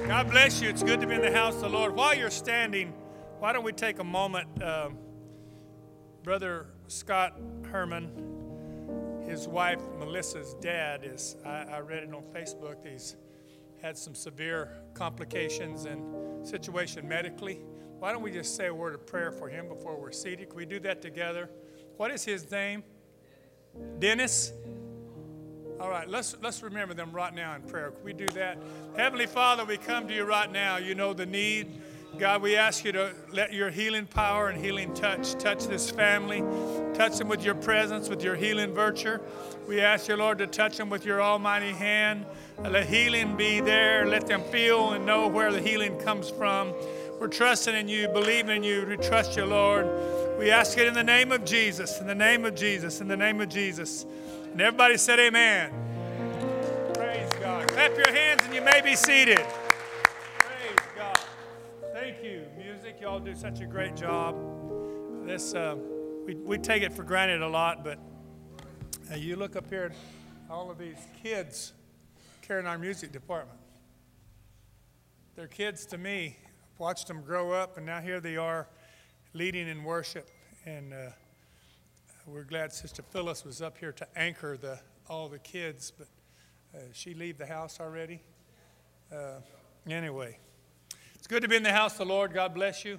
God bless you. It's good to be in the house of the Lord. While you're standing, why don't we take a moment? Brother Scott Herman, his wife Melissa's dad is, I read it on Facebook, he's had some severe complications and situation medically. Why don't we just say a word of prayer for him before we're seated? Can we do that together? What is his name? Dennis? All right, let's remember them right now in prayer. Can we do that? Heavenly Father, we come to you right now. You know the need. God, we ask you to let your healing power and healing touch this family. Touch them with your presence, with your healing virtue. We ask you, Lord, to touch them with your almighty hand. Let healing be there. Let them feel and know where the healing comes from. We're trusting in you, believing in you. We trust you, Lord. We ask it in the name of Jesus, in the name of Jesus, in the name of Jesus. And everybody said amen. Praise God. Clap your hands and you may be seated. Praise God. Thank you, music. Y'all do such a great job. This we take it for granted a lot, but you look up here at all of these kids carrying our music department. They're kids to me. I've watched them grow up, and now here they are leading in worship. And we're glad Sister Phyllis was up here to anchor all the kids, but she leave the house already? Anyway, it's good to be in the house of the Lord. God bless you.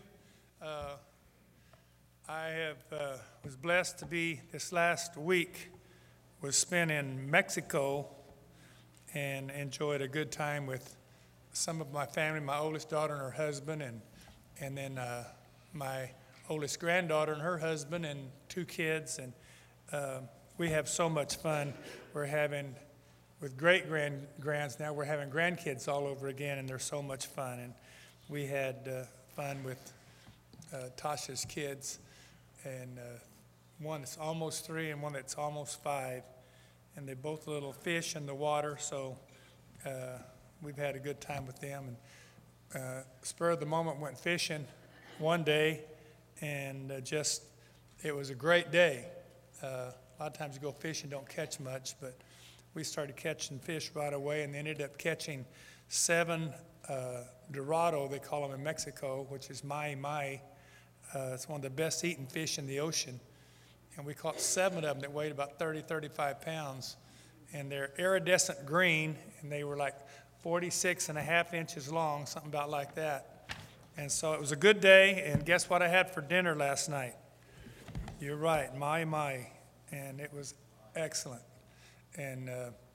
I was blessed to be this last week was spent in Mexico and enjoyed a good time with some of my family, my oldest daughter and her husband, and then my oldest granddaughter and her husband and 2 kids, and we have so much fun. We're having, with great-grands now, we're having grandkids all over again, and they're so much fun. And we had fun with Tasha's kids, and one that's almost 3 and one that's almost 5, and they both little fish in the water, so we've had a good time with them. And spur of the moment, went fishing one day, and it was a great day. A lot of times you go fishing, don't catch much, but we started catching fish right away and ended up catching 7 dorado, they call them in Mexico, which is mahi-mahi. It's one of the best eaten fish in the ocean. And we caught 7 of them that weighed about 30, 35 pounds. And they're iridescent green, and they were like 46 and a half inches long, something about like that. And so it was a good day, and guess what I had for dinner last night? You're right, mahi-mahi, and it was excellent. And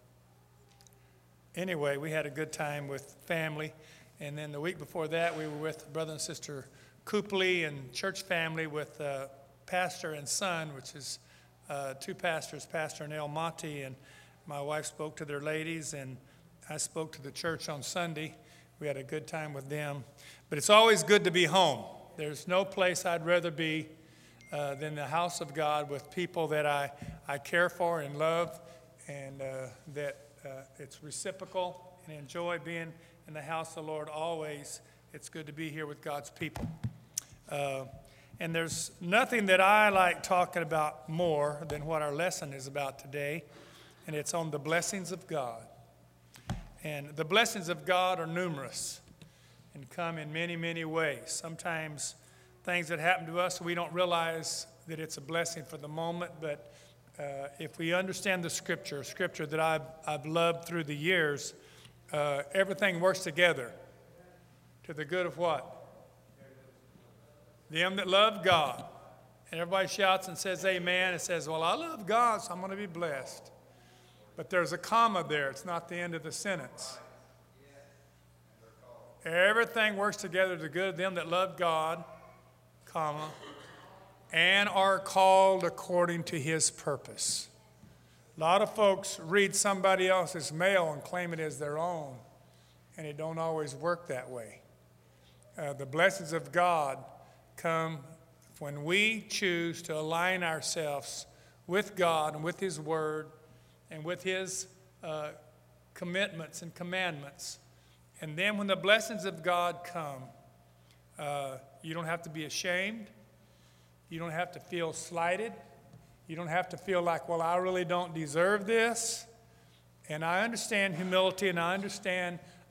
anyway, we had a good time with family. And then the week before that, we were with Brother and Sister Copley and church family with pastor and son, which is 2 pastors, Pastor and El Monte, and my wife spoke to their ladies, and I spoke to the church on Sunday. We had a good time with them. But it's always good to be home. There's no place I'd rather be than the house of God with people that I care for and love, and that it's reciprocal, and enjoy being in the house of the Lord always. It's good to be here with God's people. And there's nothing that I like talking about more than what our lesson is about today, and it's on the blessings of God. And the blessings of God are numerous and come in many, many ways. Sometimes things that happen to us, we don't realize that it's a blessing for the moment, but if we understand the scripture that I've loved through the years, everything works together to the good of what? Them that love God. And everybody shouts and says amen. It says, well, I love God, so I'm going to be blessed. But there's a comma there. It's not the end of the sentence. Everything works together to the good of them that love God, comma, and are called according to his purpose. A lot of folks read somebody else's mail and claim it as their own, and it don't always work that way. The blessings of God come when we choose to align ourselves with God and with his word and with his commitments and commandments. And then when the blessings of God come, you don't have to be ashamed. You don't have to feel slighted. You don't have to feel like, well, I really don't deserve this. And I understand humility, and I understand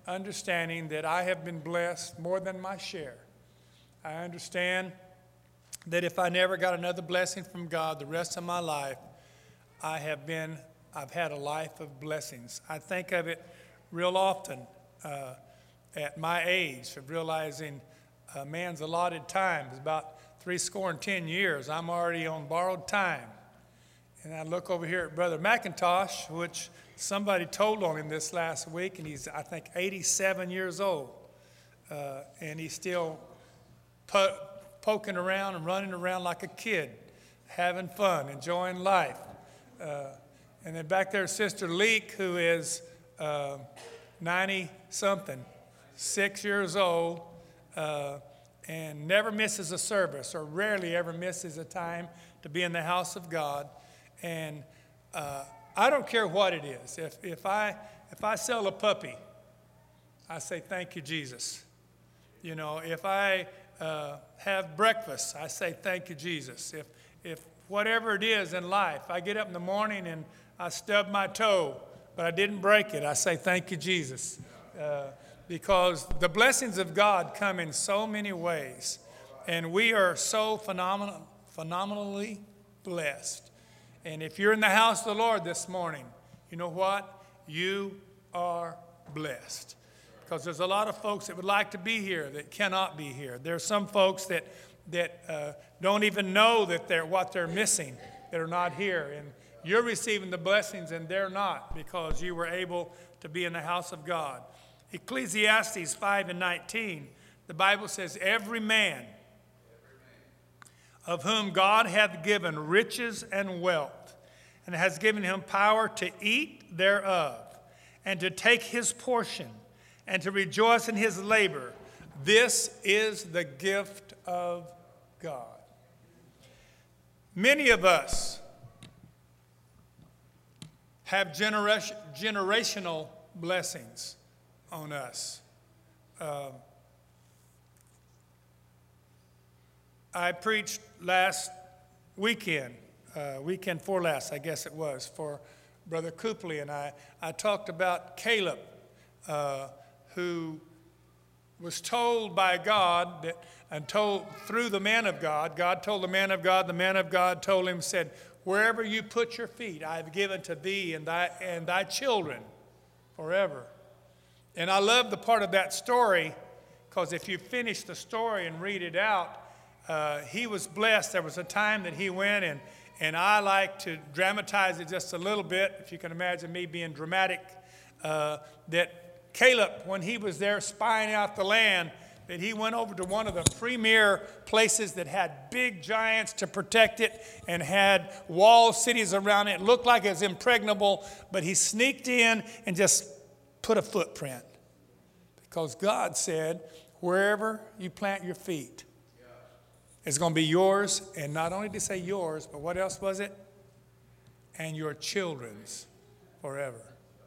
understanding that I have been blessed more than my share. I understand that if I never got another blessing from God the rest of my life, I've had a life of blessings. I think of it real often at my age, of realizing a man's allotted time is about 70 years. I'm already on borrowed time. And I look over here at Brother McIntosh, which somebody told on him this last week, and he's, I think, 87 years old. And he's still poking around and running around like a kid, having fun, enjoying life. And then back there, Sister Leek, who is 90-something, 6 years old, and never misses a service or rarely ever misses a time to be in the house of God. And I don't care what it is. If I sell a puppy, I say, thank you, Jesus. You know, if I have breakfast, I say, thank you, Jesus. If whatever it is in life, I get up in the morning and I stub my toe, but I didn't break it, I say, thank you, Jesus. Because the blessings of God come in so many ways, and we are so phenomenally blessed. And if you're in the house of the Lord this morning, you know what? You are blessed. Because there's a lot of folks that would like to be here that cannot be here. There are some folks that don't even know that what they're missing, that are not here. And you're receiving the blessings and they're not, because you were able to be in the house of God. Ecclesiastes 5:19, the Bible says, every man of whom God hath given riches and wealth, and has given him power to eat thereof, and to take his portion, and to rejoice in his labor, this is the gift of God. Many of us have generational blessings on us. I preached last weekend, weekend before last, I guess it was, for Brother Copley, and I talked about Caleb, who was told by God that, and told through the man of God. God told the man of God told him, said, wherever you put your feet, I have given to thee and thy children forever. And I love the part of that story, because if you finish the story and read it out, he was blessed. There was a time that he went, and I like to dramatize it just a little bit, if you can imagine me being dramatic, that Caleb, when he was there spying out the land, that he went over to one of the premier places that had big giants to protect it and had walled cities around it. It looked like it was impregnable, but he sneaked in and just put a footprint. Because God said, wherever you plant your feet, it's going to be yours. And not only to say yours, but what else was it? And your children's forever.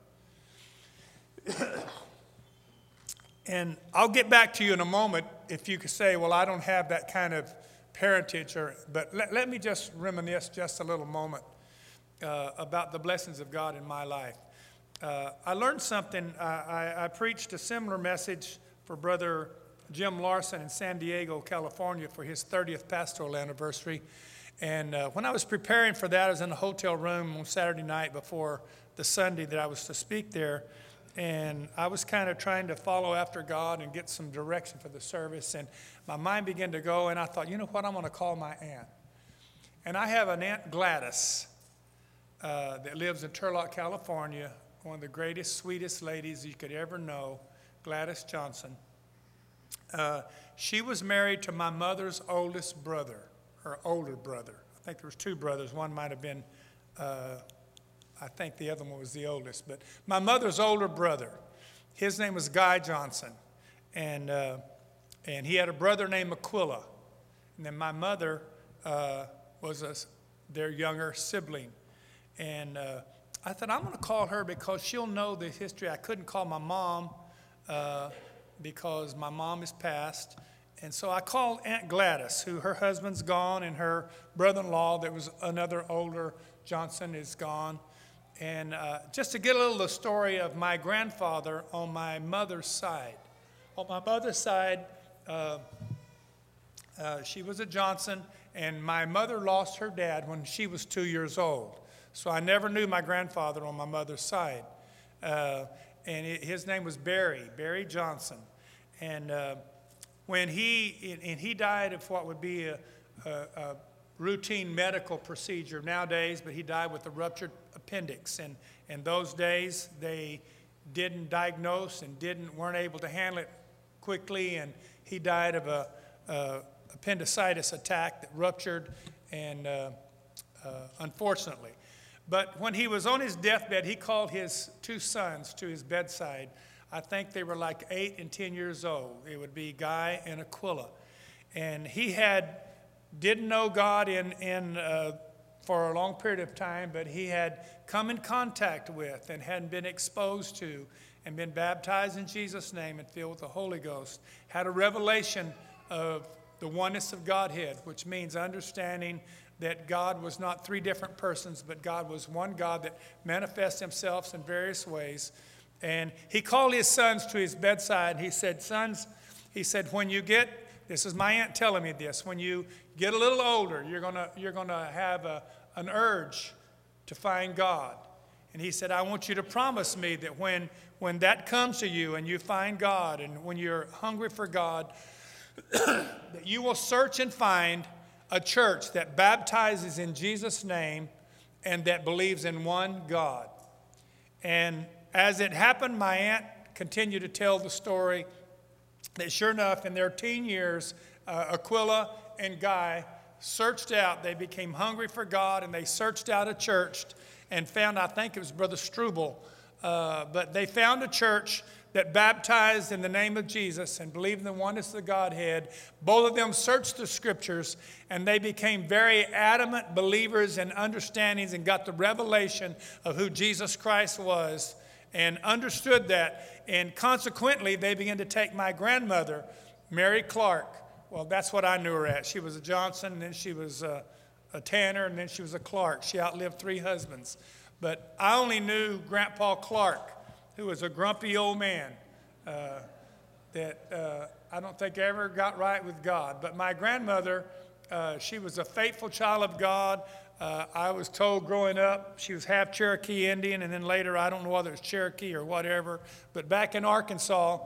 And I'll get back to you in a moment if you could say, well, I don't have that kind of parentage. But let me just reminisce just a little moment about the blessings of God in my life. I learned something. I preached a similar message for Brother Jim Larson in San Diego, California, for his 30th pastoral anniversary. And when I was preparing for that, I was in a hotel room on Saturday night before the Sunday that I was to speak there. And I was kind of trying to follow after God and get some direction for the service. And my mind began to go, and I thought, you know what, I'm going to call my aunt. And I have an Aunt Gladys that lives in Turlock, California, one of the greatest, sweetest ladies you could ever know, Gladys Johnson. She was married to my mother's oldest brother, her older brother. I think there was two brothers. One might have been, I think the other one was the oldest. But my mother's older brother, his name was Guy Johnson. And he had a brother named Aquila. And then my mother was their younger sibling. And I thought, I'm going to call her because she'll know the history. I couldn't call my mom because my mom is passed. And so I called Aunt Gladys, who her husband's gone, and her brother-in-law, that was another older Johnson, is gone. And just to get a little of the story of my grandfather on my mother's side. On my mother's side, she was a Johnson, and my mother lost her dad when she was 2 years old. So I never knew my grandfather on my mother's side. His name was Barry Johnson. And when he died of what would be a routine medical procedure nowadays, but he died with a ruptured appendix. And in those days, they didn't diagnose and weren't able to handle it quickly, and he died of a appendicitis attack that ruptured, and unfortunately. But when he was on his deathbed, he called his 2 sons to his bedside. I think they were like 8 and 10 years old. It would be Guy and Aquila. And he didn't know God for a long period of time, but he had come in contact with and hadn't been exposed to and been baptized in Jesus' name and filled with the Holy Ghost, had a revelation of the oneness of Godhead, which means understanding that God was not 3 different persons, but God was one God that manifests himself in various ways. And he called his sons to his bedside. He said, "Sons," he said, "when you get," this is my aunt telling me this, "when you get a little older, you're gonna have an urge to find God." And he said, "I want you to promise me that when that comes to you and you find God and when you're hungry for God, that you will search and find a church that baptizes in Jesus' name and that believes in one God." And as it happened, my aunt continued to tell the story that sure enough, in their teen years, Aquila and Guy searched out. They became hungry for God, and they searched out a church and found, I think it was Brother Struble, but they found a church that baptized in the name of Jesus and believed in the oneness of the Godhead. Both of them searched the Scriptures, and they became very adamant believers and understandings and got the revelation of who Jesus Christ was and understood that. And consequently, they began to take my grandmother, Mary Clark. Well, that's what I knew her as. She was a Johnson, and then she was a Tanner, and then she was a Clark. She outlived 3 husbands. But I only knew Grandpa Clark, who was a grumpy old man that I don't think ever got right with God. But my grandmother, she was a faithful child of God. I was told growing up she was half Cherokee Indian, and then later, I don't know whether it's Cherokee or whatever. But back in Arkansas,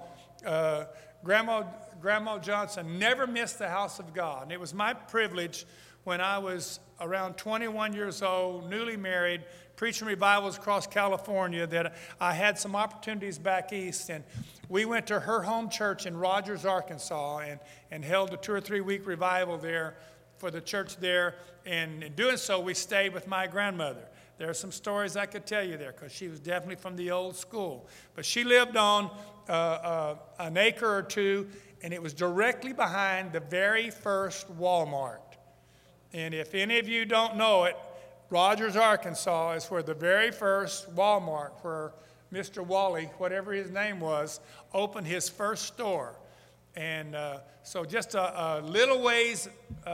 Grandma Johnson never missed the house of God. And it was my privilege when I was around 21 years old, newly married, preaching revivals across California, that I had some opportunities back east. And we went to her home church in Rogers, Arkansas, and held a 2 or 3 week revival there for the church there. And in doing so, we stayed with my grandmother. There are some stories I could tell you there because she was definitely from the old school. But she lived on an acre or 2, and it was directly behind the very first Walmart. And if any of you don't know it, Rogers, Arkansas is where the very first Walmart, where Mr. Wally, whatever his name was, opened his first store. And so just a little ways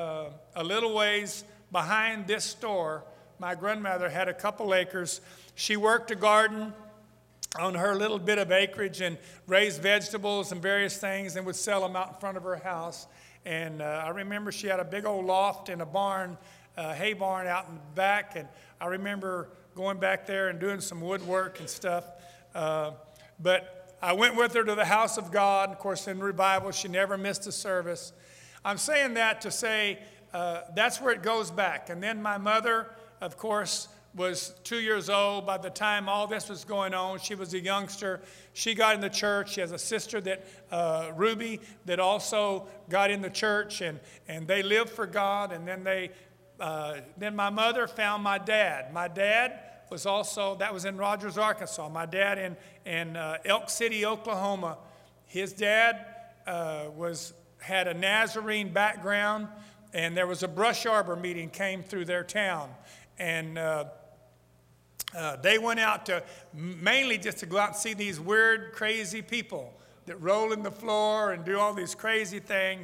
behind this store, my grandmother had a couple acres. She worked a garden on her little bit of acreage and raised vegetables and various things and would sell them out in front of her house. And I remember she had a big old loft and a barn, hay barn out in the back. And I remember going back there and doing some woodwork and stuff. But I went with her to the house of God. Of course, in revival, she never missed a service. I'm saying that to say that's where it goes back. And then my mother, of course, was 2 years old by the time all this was going on. She was a youngster. She got in the church. She has a sister, Ruby, that also got in the church, and they lived for God. And then my mother found my dad. My dad was also, that was in Rogers, Arkansas. My dad in Elk City, Oklahoma. His dad had a Nazarene background, and there was a brush arbor meeting came through their town. And they went out mainly just to go out and see these weird, crazy people that roll in the floor and do all these crazy things.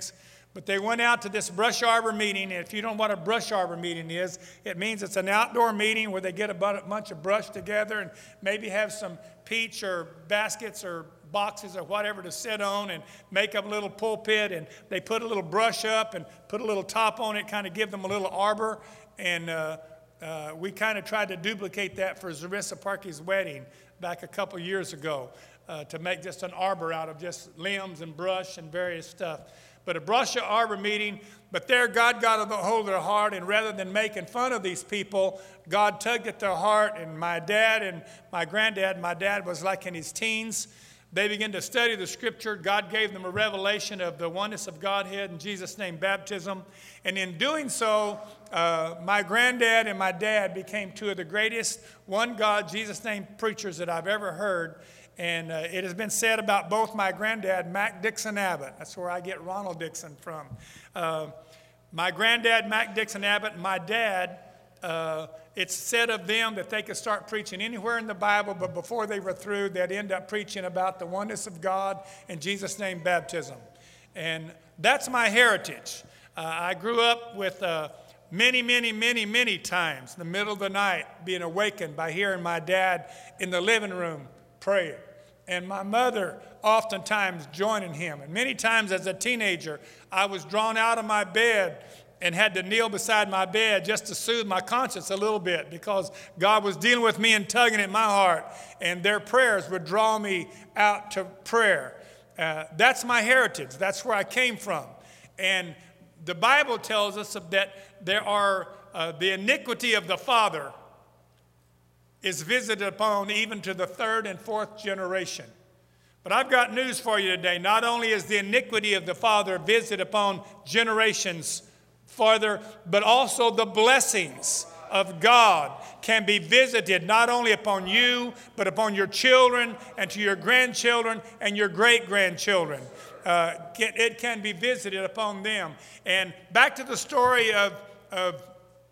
But they went out to this brush arbor meeting. And if you don't know what a brush arbor meeting is, it means it's an outdoor meeting where they get a bunch of brush together and maybe have some peach or baskets or boxes or whatever to sit on and make up a little pulpit. And they put a little brush up and put a little top on it, kind of give them a little arbor. And we kind of tried to duplicate that for Zarissa Parkey's wedding back a couple years ago, to make just an arbor out of just limbs and brush and various stuff. But a brush arbor meeting, but there God got a hold of their heart, and rather than making fun of these people, God tugged at their heart, and my dad and my granddad, my dad was like in his teens, they began to study the scripture. God gave them a revelation of the oneness of Godhead in Jesus' name, baptism. And in doing so, my granddad and my dad became two of the greatest one God, Jesus' name preachers that I've ever heard. And it has been said about both my granddad, Mac Dixon Abbott. That's where I get Ronald Dixon from. My granddad, Mac Dixon Abbott, and my dad, it's said of them that they could start preaching anywhere in the Bible, but before they were through, they'd end up preaching about the oneness of God in Jesus' name, baptism. And that's my heritage. I grew up with many times in the middle of the night being awakened by hearing my dad in the living room praying, and my mother oftentimes joining him. And many times as a teenager, I was drawn out of my bed and had to kneel beside my bed just to soothe my conscience a little bit, because God was dealing with me and tugging at my heart, and their prayers would draw me out to prayer. That's my heritage. That's where I came from. And the Bible tells us that there are the iniquity of the father is visited upon even to the third and fourth generation. But I've got news for you today. Not only is the iniquity of the father visited upon generations farther, but also the blessings of God can be visited not only upon you, but upon your children and to your grandchildren and your great-grandchildren. It can be visited upon them. And back to the story of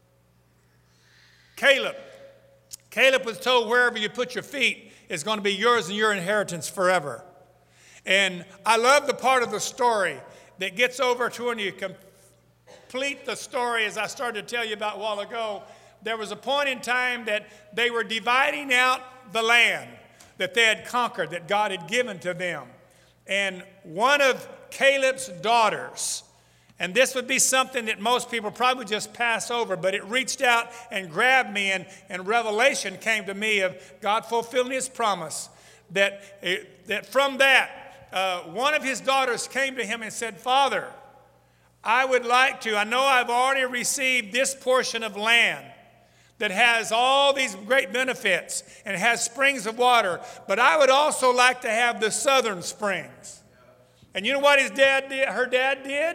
Caleb. Caleb was told, wherever you put your feet is going to be yours and your inheritance forever. And I love the part of the story that gets over to when you complete the story, as I started to tell you about a while ago. There was a point in time that they were dividing out the land that they had conquered, that God had given to them. And one of Caleb's daughters, and this would be something that most people probably just pass over, but it reached out and grabbed me, and revelation came to me of God fulfilling his promise, that from that, one of his daughters came to him and said, Father, I would like to, I know I've already received this portion of land that has all these great benefits and has springs of water, but I would also like to have the southern springs. And you know what her dad did?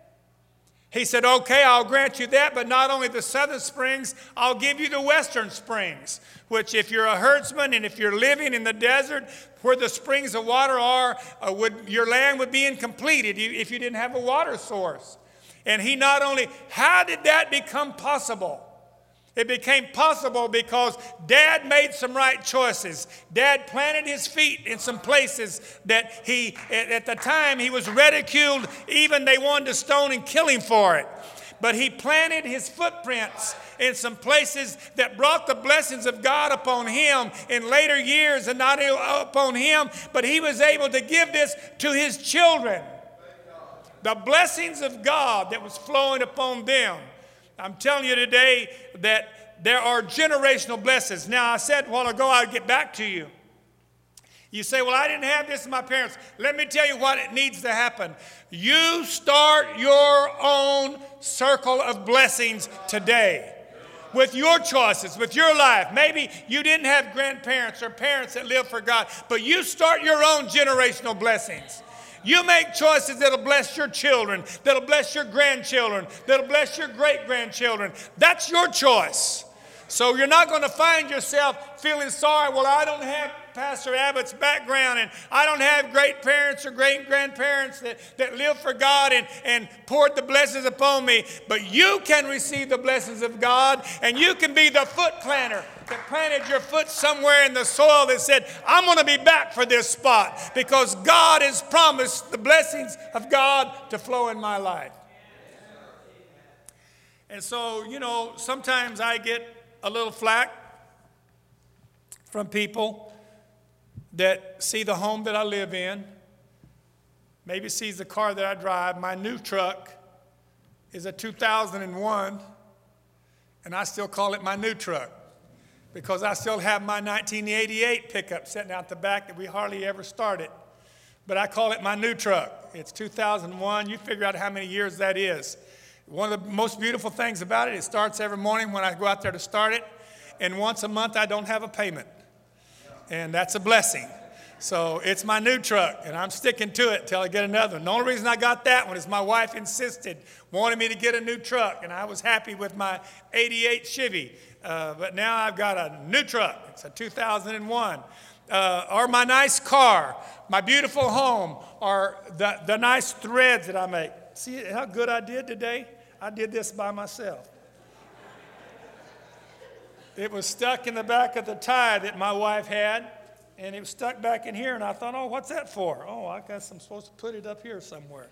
He said, okay, I'll grant you that, but not only the southern springs, I'll give you the western springs, which if you're a herdsman and if you're living in the desert where the springs of water are, your land would be incomplete if you didn't have a water source. And he not only, how did that become possible? It became possible because Dad made some right choices. Dad planted his feet in some places that at the time he was ridiculed. Even they wanted to stone and kill him for it. But he planted his footprints in some places that brought the blessings of God upon him in later years, and not only upon him, but he was able to give this to his children. The blessings of God that was flowing upon them. I'm telling you today that there are generational blessings. Now, I said a while ago I'd get back to you. You say, well, I didn't have this in my parents. Let me tell you what it needs to happen. You start your own circle of blessings today with your choices, with your life. Maybe you didn't have grandparents or parents that lived for God, but you start your own generational blessings. You make choices that'll bless your children, that'll bless your grandchildren, that'll bless your great-grandchildren. That's your choice. So you're not going to find yourself feeling sorry, well, I don't have Pastor Abbott's background, and I don't have great parents or great grandparents that lived for God and poured the blessings upon me. But you can receive the blessings of God, and you can be the foot planter that planted your foot somewhere in the soil that said, I'm going to be back for this spot because God has promised the blessings of God to flow in my life. And so, sometimes I get a little flack from people that see the home that I live in, maybe sees the car that I drive. My new truck is a 2001, and I still call it my new truck because I still have my 1988 pickup sitting out the back that we hardly ever started. But I call it my new truck. It's 2001. You figure out how many years that is. One of the most beautiful things about it starts every morning when I go out there to start it, and once a month I don't have a payment. And that's a blessing. So it's my new truck, and I'm sticking to it until I get another one. The only reason I got that one is my wife insisted, wanted me to get a new truck, and I was happy with my 88 Chevy. But now I've got a new truck. It's a 2001. Or my nice car, my beautiful home, or the nice threads that I make. See how good I did today? I did this by myself. It was stuck in the back of the tie that my wife had, and it was stuck back in here, and I thought, oh, what's that for? Oh, I guess I'm supposed to put it up here somewhere.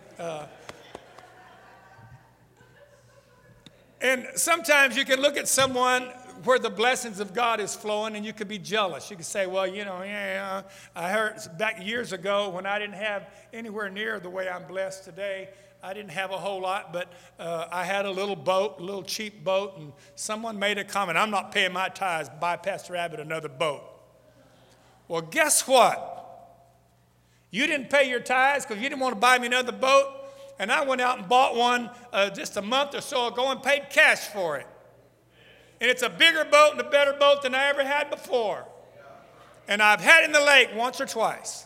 And sometimes you can look at someone where the blessings of God is flowing, and you could be jealous. You could say, well, I heard back years ago when I didn't have anywhere near the way I'm blessed today. I didn't have a whole lot, but I had a little boat, a little cheap boat, and someone made a comment, I'm not paying my tithes, buy Pastor Abbott another boat. Well, guess what? You didn't pay your tithes because you didn't want to buy me another boat, and I went out and bought one just a month or so ago and paid cash for it. And it's a bigger boat and a better boat than I ever had before. And I've had it in the lake once or twice.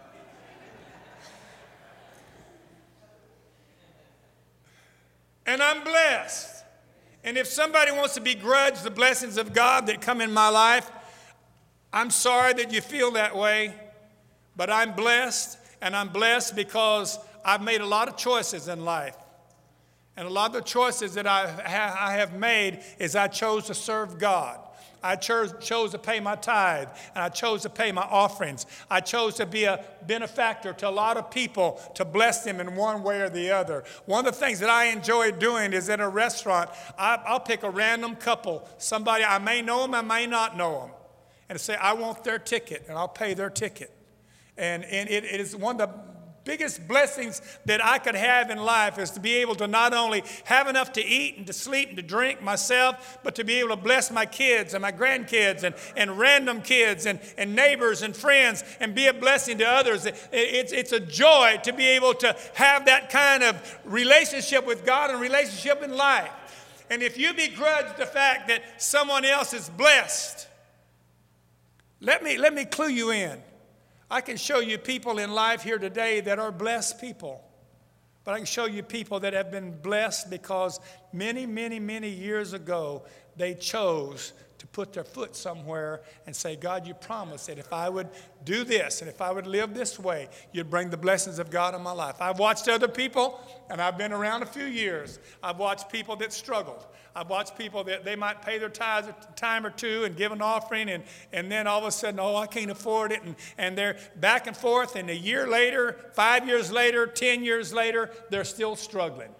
And I'm blessed. And if somebody wants to begrudge the blessings of God that come in my life, I'm sorry that you feel that way, but I'm blessed, and I'm blessed because I've made a lot of choices in life. And a lot of the choices that I have made is I chose to serve God. I chose to pay my tithe, and I chose to pay my offerings. I chose to be a benefactor to a lot of people to bless them in one way or the other. One of the things that I enjoy doing is in a restaurant, I'll pick a random couple, somebody, I may know them, I may not know them, and say, I want their ticket, and I'll pay their ticket. And it is one of the biggest blessings that I could have in life is to be able to not only have enough to eat and to sleep and to drink myself, but to be able to bless my kids and my grandkids and random kids and neighbors and friends and be a blessing to others. It's a joy to be able to have that kind of relationship with God and relationship in life. And if you begrudge the fact that someone else is blessed, let me clue you in. I can show you people in life here today that are blessed people. But I can show you people that have been blessed because many, many, many years ago, they chose to put their foot somewhere and say, God, you promised that if I would do this and if I would live this way, you'd bring the blessings of God in my life. I've watched other people, and I've been around a few years. I've watched people that struggled. I've watched people that they might pay their tithes a time or two and give an offering, and then all of a sudden, oh, I can't afford it. And they're back and forth, and a year later, 5 years later, 10 years later, they're still struggling.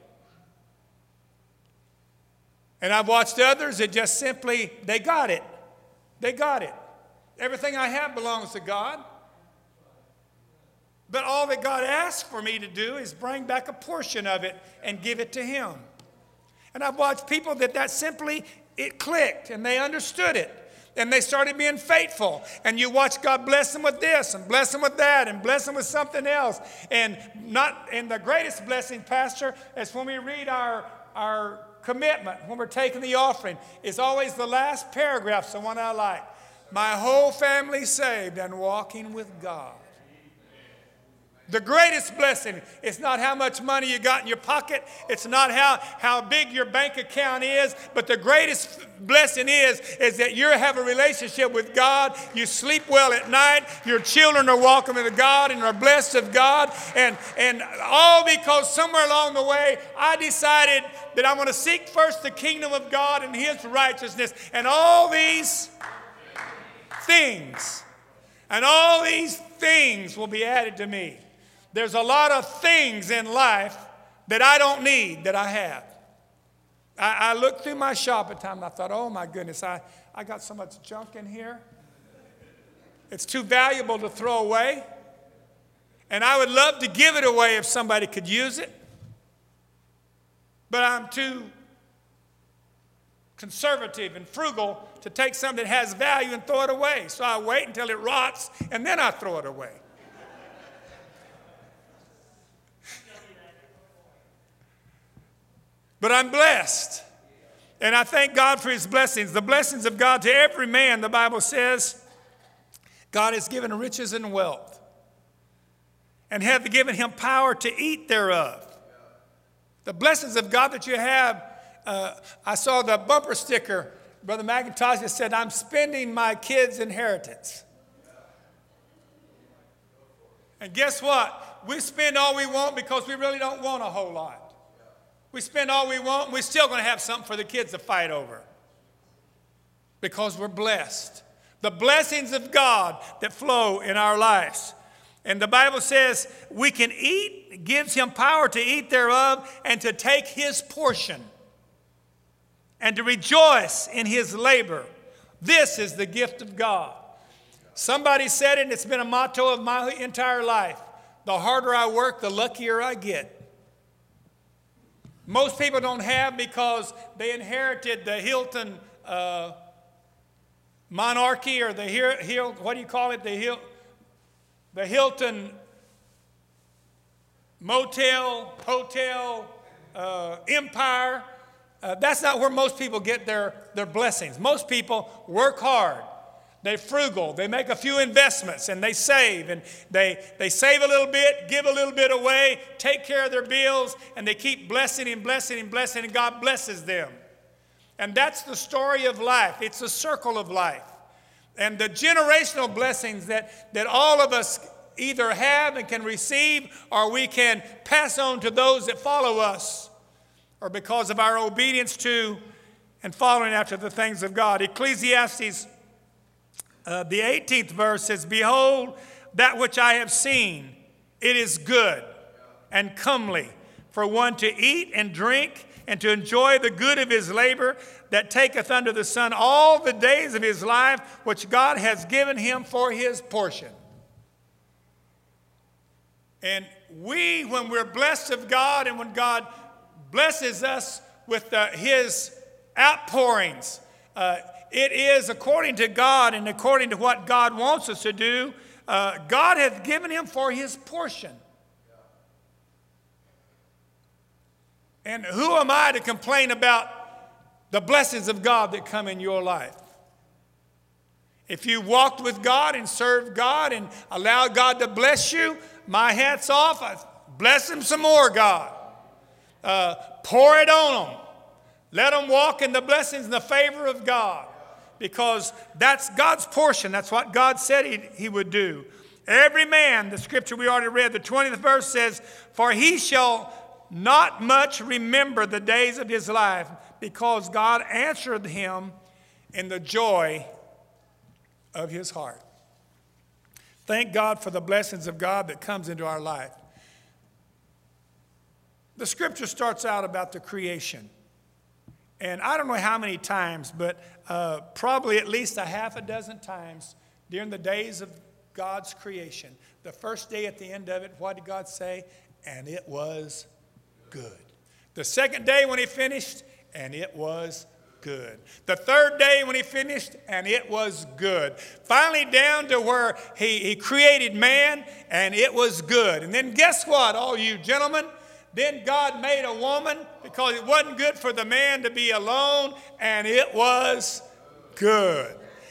And I've watched others that just simply, they got it. They got it. Everything I have belongs to God. But all that God asks for me to do is bring back a portion of it and give it to Him. And I've watched people that simply, it clicked and they understood it. And they started being faithful. And you watch God bless them with this and bless them with that and bless them with something else. And the greatest blessing, Pastor, is when we read our commitment, when we're taking the offering, is always the last paragraph, the one I like. My whole family saved and walking with God. The greatest blessing, it's not how much money you got in your pocket. It's not how big your bank account is. But the greatest blessing is that you have a relationship with God. You sleep well at night. Your children are walking with God and are blessed of God. And all because somewhere along the way, I decided that I'm going to seek first the kingdom of God and His righteousness. And all these things will be added to me. There's a lot of things in life that I don't need that I have. I looked through my shop at times and I thought, oh my goodness, I got so much junk in here. It's too valuable to throw away. And I would love to give it away if somebody could use it. But I'm too conservative and frugal to take something that has value and throw it away. So I wait until it rots and then I throw it away. But I'm blessed. And I thank God for His blessings. The blessings of God to every man, the Bible says, God has given riches and wealth, and hath given him power to eat thereof. The blessings of God that you have, I saw the bumper sticker, Brother McIntosh, that said, I'm spending my kids' inheritance. And guess what? We spend all we want because we really don't want a whole lot. We spend all we want, and we're still going to have something for the kids to fight over because we're blessed. The blessings of God that flow in our lives. And the Bible says we can eat, gives him power to eat thereof and to take his portion and to rejoice in his labor. This is the gift of God. Somebody said it, and it's been a motto of my entire life. The harder I work, the luckier I get. Most people don't have because they inherited the Hilton monarchy, or the what do you call it? The Hilton motel, hotel, empire. That's not where most people get their blessings. Most people work hard. They're frugal. They make a few investments and they save. And they save a little bit, give a little bit away, take care of their bills, and they keep blessing and blessing and blessing, and God blesses them. And that's the story of life. It's a circle of life. And the generational blessings that all of us either have and can receive, or we can pass on to those that follow us, or because of our obedience to and following after the things of God. Ecclesiastes, the 18th verse says, Behold, that which I have seen, it is good and comely for one to eat and drink and to enjoy the good of his labor that taketh under the sun all the days of his life, which God has given him for his portion. And we, when we're blessed of God and when God blesses us with his outpourings, it is according to God and according to what God wants us to do. God hath given him for his portion. And who am I to complain about the blessings of God that come in your life? If you walked with God and served God and allowed God to bless you, my hat's off. I bless him some more, God. Pour it on them. Let them walk in the blessings and the favor of God, because that's God's portion. That's what God said he would do. Every man, the scripture we already read, the 20th verse says, For he shall not much remember the days of his life, because God answered him in the joy of his heart. Thank God for the blessings of God that comes into our life. The scripture starts out about the creation. And I don't know how many times, but probably at least a half a dozen times during the days of God's creation. The first day at the end of it, what did God say? And it was good. The second day when he finished, and it was good. The third day when he finished, and it was good. Finally down to where he created man, and it was good. And then guess what, all you gentlemen? Then God made a woman because it wasn't good for the man to be alone, and it was good.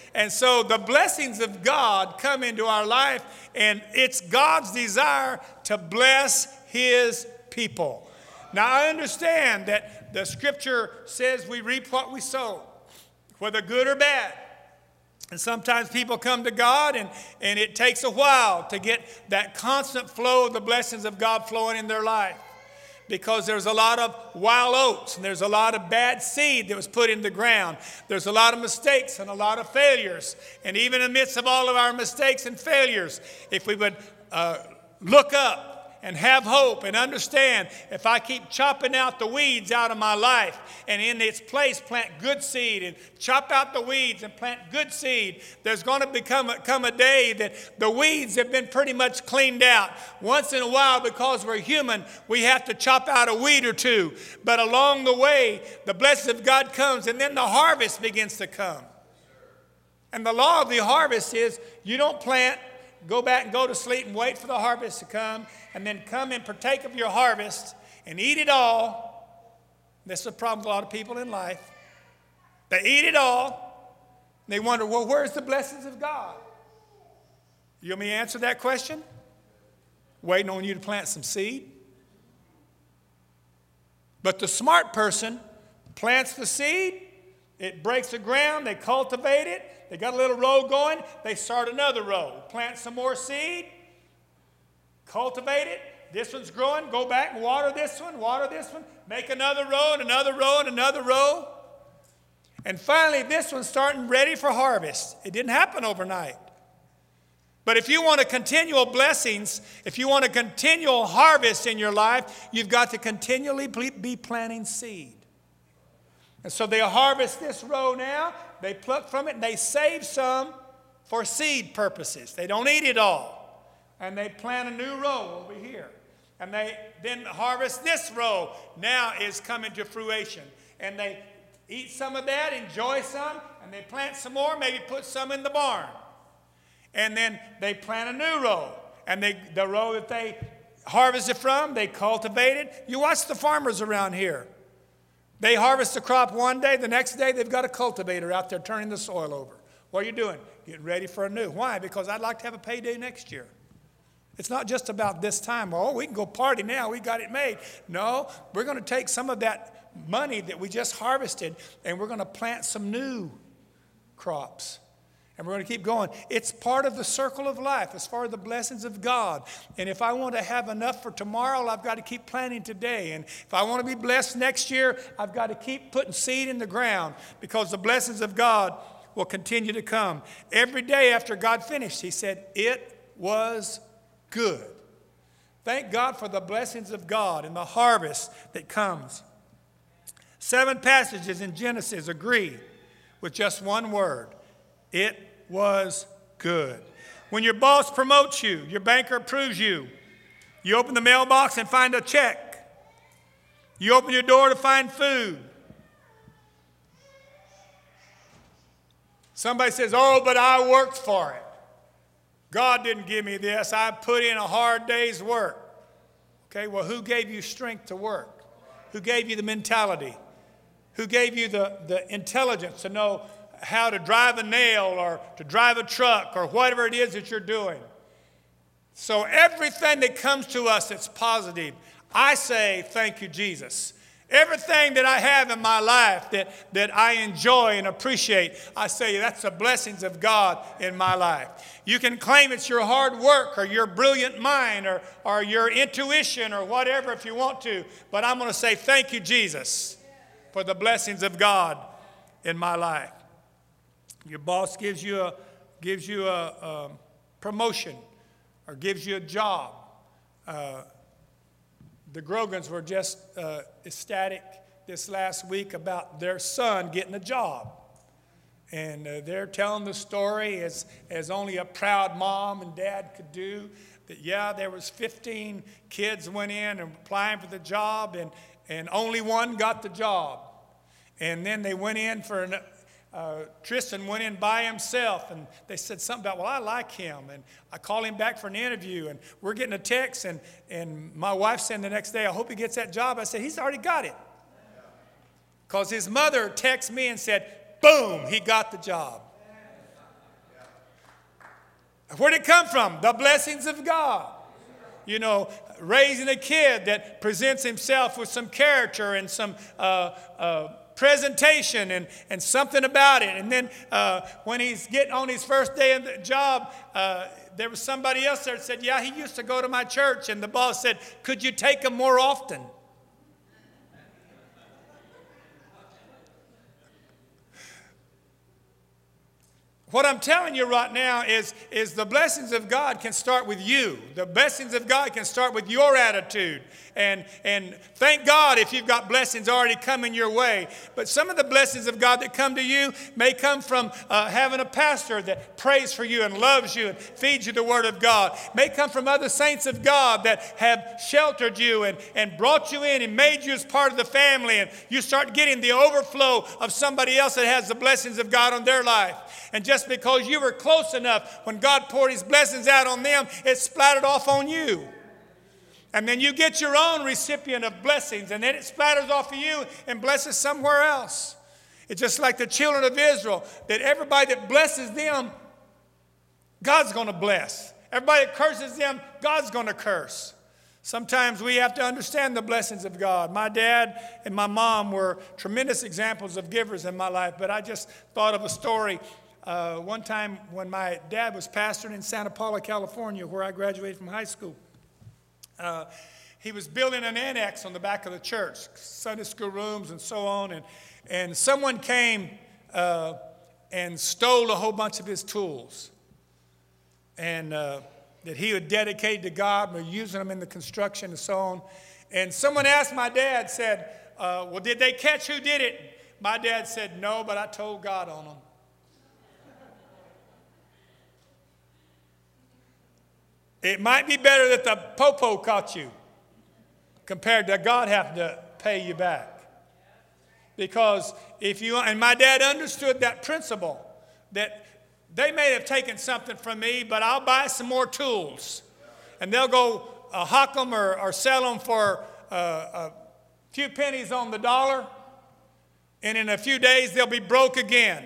And so the blessings of God come into our life, and it's God's desire to bless his people. Now, I understand that the scripture says we reap what we sow, whether good or bad. And sometimes people come to God, and it takes a while to get that constant flow of the blessings of God flowing in their life. Because there's a lot of wild oats, and there's a lot of bad seed that was put in the ground. There's a lot of mistakes and a lot of failures. And even in the midst of all of our mistakes and failures, if we would look up and have hope and understand, if I keep chopping out the weeds out of my life and in its place plant good seed, and chop out the weeds and plant good seed, there's going to come a day that the weeds have been pretty much cleaned out. Once in a while, because we're human, we have to chop out a weed or two. But along the way, the blessing of God comes, and then the harvest begins to come. And the law of the harvest is you don't plant, go back and go to sleep and wait for the harvest to come, and then come and partake of your harvest and eat it all. This is a problem with a lot of people in life. They eat it all. They wonder, well, where's the blessings of God? You want me to answer that question? Waiting on you to plant some seed. But the smart person plants the seed, it breaks the ground, they cultivate it, they got a little row going, they start another row, plant some more seed, cultivate it, this one's growing, go back and water this one, make another row and another row and another row. And finally, this one's starting ready for harvest. It didn't happen overnight. But if you want a continual blessings, if you want a continual harvest in your life, you've got to continually be planting seed. And so they harvest this row now, they pluck from it, and they save some for seed purposes. They don't eat it all. And they plant a new row over here. And they then harvest this row, now is coming to fruition. And they eat some of that, enjoy some, and they plant some more, maybe put some in the barn. And then they plant a new row. And the row that they harvested from, they cultivated. You watch the farmers around here. They harvest the crop one day, the next day they've got a cultivator out there turning the soil over. What are you doing? Getting ready for a new. Why? Because I'd like to have a payday next year. It's not just about this time. Oh, we can go party now. We got it made. No, we're going to take some of that money that we just harvested and we're going to plant some new crops. And we're going to keep going. It's part of the circle of life as far as the blessings of God. And if I want to have enough for tomorrow, I've got to keep planting today. And if I want to be blessed next year, I've got to keep putting seed in the ground because the blessings of God will continue to come. Every day after God finished, he said, it was good. Thank God for the blessings of God and the harvest that comes. 7 passages in Genesis agree with just one word. It was good. When your boss promotes you, your banker approves you, you open the mailbox and find a check. You open your door to find food. Somebody says, oh, but I worked for it. God didn't give me this. I put in a hard day's work. Okay, well, who gave you strength to work? Who gave you the mentality? Who gave you the intelligence to know how to drive a nail or to drive a truck or whatever it is that you're doing? So everything that comes to us that's positive, I say, thank you, Jesus. Everything that I have in my life that I enjoy and appreciate, I say that's the blessings of God in my life. You can claim it's your hard work or your brilliant mind or your intuition or whatever if you want to, but I'm going to say thank you, Jesus, for the blessings of God in my life. Your boss gives you a promotion or gives you a job. The Grogans were just ecstatic this last week about their son getting a job. And they're telling the story as only a proud mom and dad could do. That, yeah, there was 15 kids went in and applying for the job, and only one got the job. And then they went in for Tristan went in by himself, and they said something about, well, I like him. And I called him back for an interview, and we're getting a text, and my wife said the next day, I hope he gets that job. I said, he's already got it. Because his mother texted me and said, boom, he got the job. Where'd it come from? The blessings of God. You know, raising a kid that presents himself with some character and some presentation and something about it. And then when he's getting on his first day of the job, there was somebody else there that said, yeah, he used to go to my church. And the boss said, could you take him more often? What I'm telling you right now is the blessings of God can start with you. The blessings of God can start with your attitude. And thank God if you've got blessings already coming your way. But some of the blessings of God that come to you may come from having a pastor that prays for you and loves you and feeds you the Word of God. May come from other saints of God that have sheltered you and brought you in and made you as part of the family. And you start getting the overflow of somebody else that has the blessings of God on their life. And just because you were close enough, when God poured His blessings out on them, it splattered off on you. And then you get your own recipient of blessings, and then it splatters off of you and blesses somewhere else. It's just like the children of Israel, that everybody that blesses them, God's going to bless. Everybody that curses them, God's going to curse. Sometimes we have to understand the blessings of God. My dad and my mom were tremendous examples of givers in my life, but I just thought of a story. One time when my dad was pastoring in Santa Paula, California, where I graduated from high school, he was building an annex on the back of the church, Sunday school rooms and so on, and someone came and stole a whole bunch of his tools, and that he had dedicated to God, and were using them in the construction and so on. And someone asked my dad, said, well, did they catch who did it? My dad said, no, but I told God on them. It might be better that the popo caught you compared to God having to pay you back. Because if you, and my dad understood that principle, that they may have taken something from me, but I'll buy some more tools. And they'll go hawk them or sell them for a few pennies on the dollar. And in a few days, they'll be broke again.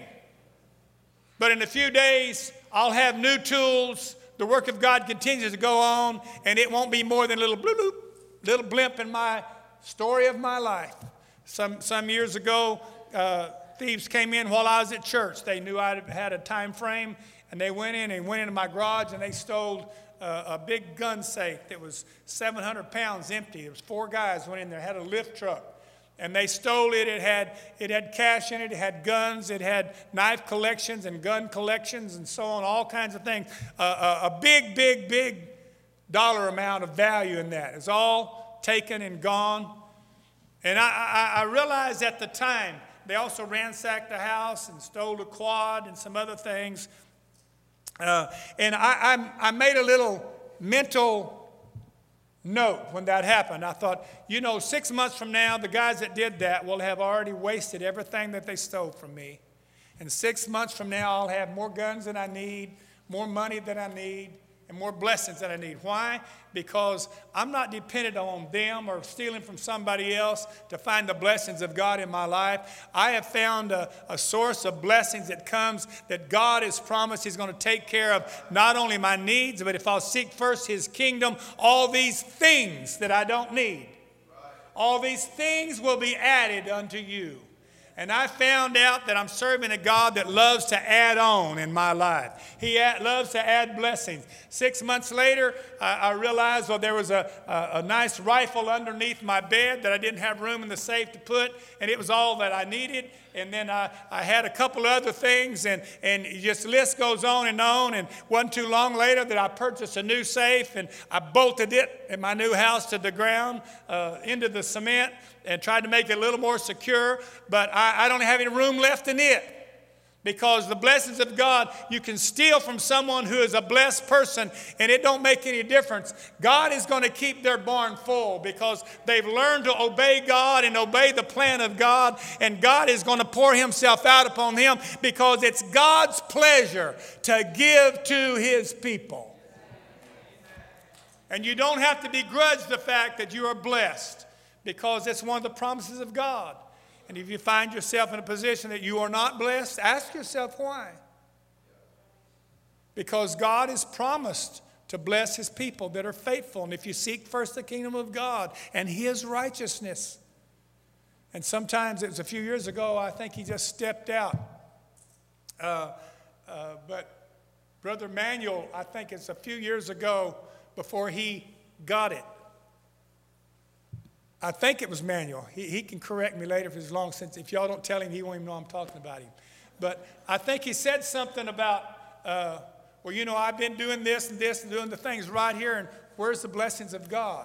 But in a few days, I'll have new tools. The work of God continues to go on, and it won't be more than a little bloop, bloop, little blimp in my story of my life. Some years ago, thieves came in while I was at church. They knew I had a time frame, and they went into my garage, and they stole a big gun safe that was 700 pounds empty. There was 4 guys went in there, had a lift truck. And they stole it. It had cash in it. It had guns. It had knife collections and gun collections and so on, all kinds of things. A big, big, big dollar amount of value in that. It's all taken and gone. And I realized at the time, they also ransacked the house and stole the quad and some other things. And I made a little mental note when that happened. I thought, 6 months from now, the guys that did that will have already wasted everything that they stole from me. And 6 months from now, I'll have more guns than I need, more money than I need, and more blessings than I need. Why? Because I'm not dependent on them or stealing from somebody else to find the blessings of God in my life. I have found a source of blessings that comes that God has promised He's going to take care of not only my needs, but if I'll seek first His kingdom, all these things that I don't need, all these things will be added unto you. And I found out that I'm serving a God that loves to add on in my life. He loves to add blessings. 6 months later, I realized, there was a nice rifle underneath my bed that I didn't have room in the safe to put, and it was all that I needed. And then I had a couple other things, and just the list goes on. And wasn't too long later that I purchased a new safe, and I bolted it in my new house to the ground, into the cement, and tried to make it a little more secure. But I don't have any room left in it. Because the blessings of God, you can steal from someone who is a blessed person, and it don't make any difference. God is going to keep their barn full because they've learned to obey God and obey the plan of God, and God is going to pour Himself out upon them because it's God's pleasure to give to His people. And you don't have to begrudge the fact that you are blessed because it's one of the promises of God. And if you find yourself in a position that you are not blessed, ask yourself why. Because God has promised to bless his people that are faithful. And if you seek first the kingdom of God and his righteousness. And sometimes, it was a few years ago, I think he just stepped out. But Brother Manuel, I think it's a few years ago before he got it. I think it was Manuel. He can correct me later if it's long since. If y'all don't tell him, he won't even know I'm talking about him. But I think he said something about, well, you know, I've been doing this and this and doing the things right here, and where's the blessings of God?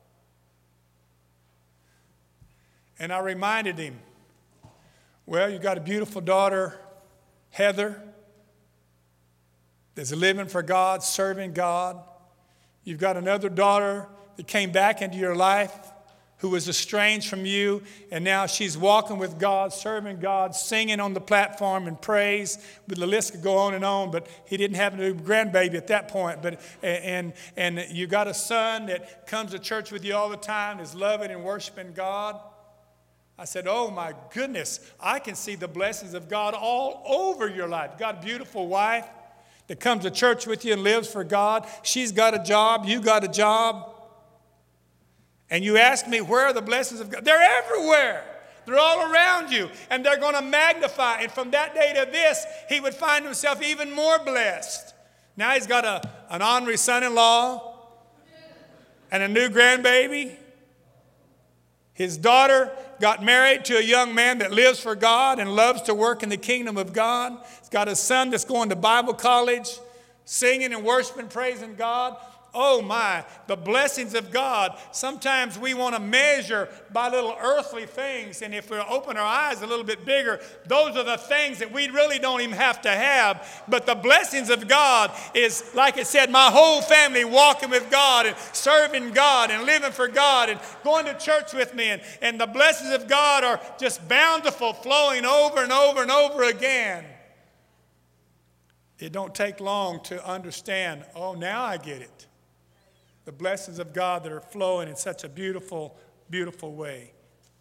And I reminded him, well, you've got a beautiful daughter, Heather, that's living for God, serving God. You've got another daughter that came back into your life who was estranged from you, and now she's walking with God, serving God, singing on the platform in praise. But the list could go on, but he didn't have a new grandbaby at that point. But and you got a son that comes to church with you all the time, is loving and worshiping God. I said, oh my goodness, I can see the blessings of God all over your life. You got a beautiful wife that comes to church with you and lives for God. She's got a job, you got a job. And you ask me, where are the blessings of God? They're everywhere. They're all around you. And they're going to magnify. And from that day to this, he would find himself even more blessed. Now he's got an honorary son-in-law and a new grandbaby. His daughter got married to a young man that lives for God and loves to work in the kingdom of God. He's got a son that's going to Bible college, singing and worshiping, praising God. Oh my, the blessings of God. Sometimes we want to measure by little earthly things, and if we open our eyes a little bit bigger, those are the things that we really don't even have to have. But the blessings of God is, like it said, my whole family walking with God and serving God and living for God and going to church with me. And the blessings of God are just bountiful, flowing over and over and over again. It don't take long to understand, oh, now I get it. The blessings of God that are flowing in such a beautiful, beautiful way.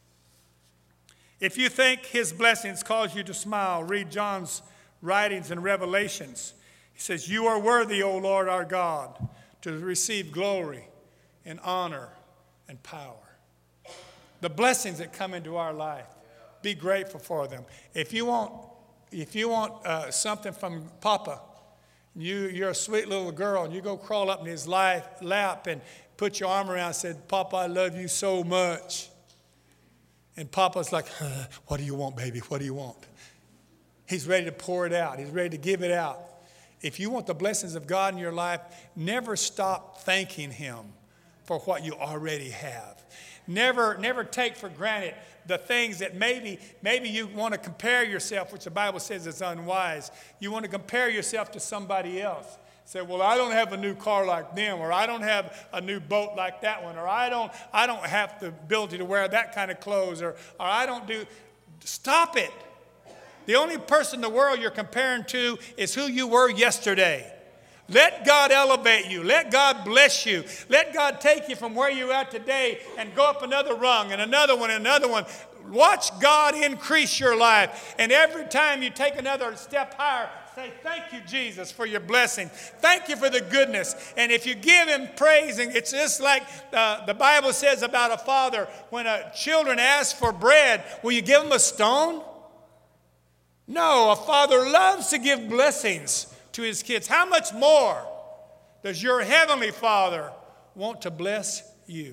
If you think his blessings cause you to smile, read John's writings and Revelations. He says, you are worthy, O Lord our God, to receive glory and honor and power. The blessings that come into our life, be grateful for them. If you want something from Papa, you're a sweet little girl, and you go crawl up in his lap and put your arm around and said, Papa, I love you so much. And Papa's like, what do you want, baby? What do you want? He's ready to pour it out. He's ready to give it out. If you want the blessings of God in your life, never stop thanking him for what you already have. Never take for granted the things that maybe you want to compare yourself, which the Bible says is unwise. You want to compare yourself to somebody else. Say, well, I don't have a new car like them, or I don't have a new boat like that one, or I don't have the ability to wear that kind of clothes, or I don't do. Stop it. The only person in the world you're comparing to is who you were yesterday. Let God elevate you. Let God bless you. Let God take you from where you're at today and go up another rung and another one and another one. Watch God increase your life. And every time you take another step higher, say, thank you, Jesus, for your blessing. Thank you for the goodness. And if you give him praise, and it's just like the Bible says about a father, when children ask for bread, will you give them a stone? No, a father loves to give blessings to his kids. How much more does your heavenly Father want to bless you?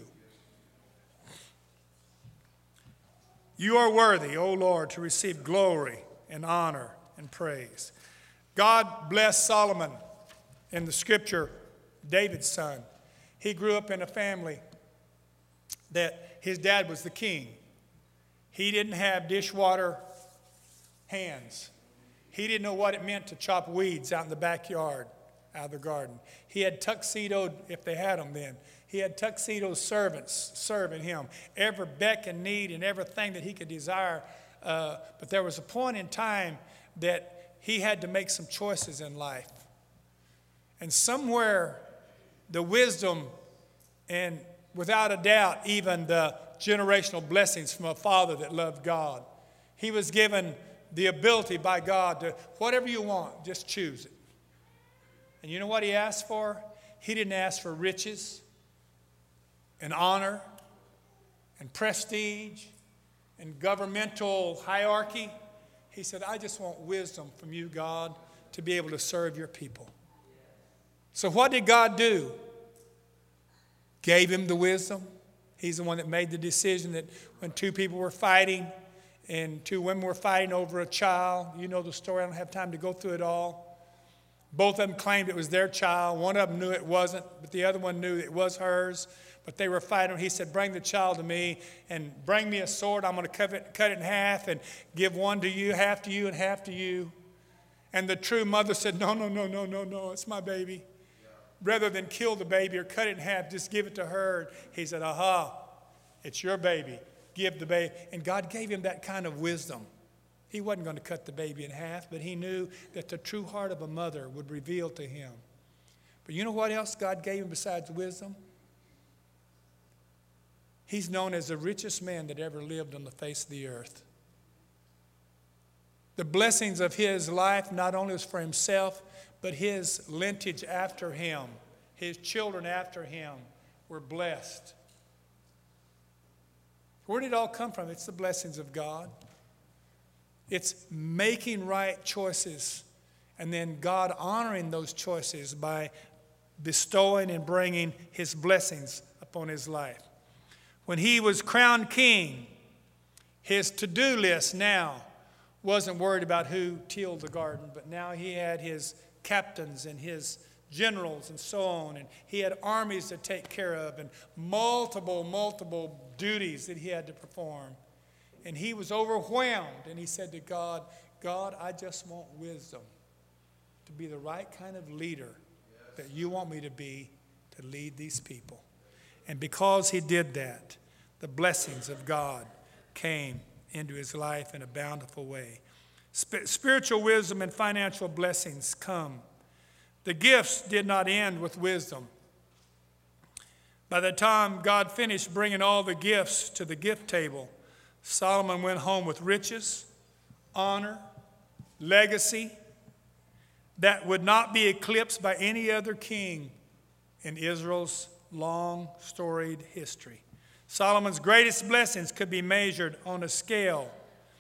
You are worthy, O Lord, to receive glory and honor and praise. God blessed Solomon in the scripture, David's son. He grew up in a family that his dad was the king. He didn't have dishwater hands. He didn't know what it meant to chop weeds out in the backyard, out of the garden. He had tuxedoed, if they had them then, he had tuxedo servants serving him, every beck and need and everything that he could desire. But there was a point in time that he had to make some choices in life. And somewhere the wisdom and without a doubt even the generational blessings from a father that loved God. He was given the ability by God to, whatever you want, just choose it. And you know what he asked for? He didn't ask for riches and honor and prestige and governmental hierarchy. He said, I just want wisdom from you, God, to be able to serve your people. So what did God do? Gave him the wisdom. He's the one that made the decision that when two people were fighting and two women were fighting over a child, you know the story, I don't have time to go through it all. Both of them claimed it was their child. One of them knew it wasn't, but the other one knew it was hers. But they were fighting. He said, bring the child to me and bring me a sword. I'm going to cut it in half and give one to you, half to you, and half to you. And the true mother said, no, it's my baby. Rather than kill the baby or cut it in half, just give it to her. He said, it's your baby. Give the baby. And God gave him that kind of wisdom. He wasn't going to cut the baby in half, but he knew that the true heart of a mother would reveal to him. But you know what else God gave him besides wisdom? He's known as the richest man that ever lived on the face of the earth. The blessings of his life not only was for himself, but his lineage after him, his children after him were blessed. Where did it all come from? It's the blessings of God. It's making right choices and then God honoring those choices by bestowing and bringing his blessings upon his life. When he was crowned king, his to-do list now wasn't worried about who tilled the garden, but now he had his captains and his generals and so on, and he had armies to take care of and multiple duties that he had to perform. And he was overwhelmed, and he said to God, God, I just want wisdom to be the right kind of leader that you want me to be to lead these people. And because he did that, the blessings of God came into his life in a bountiful way. Spiritual wisdom and financial blessings come. The gifts did not end with wisdom. By the time God finished bringing all the gifts to the gift table, Solomon went home with riches, honor, legacy that would not be eclipsed by any other king in Israel's long storied history. Solomon's greatest blessings could not be measured on a scale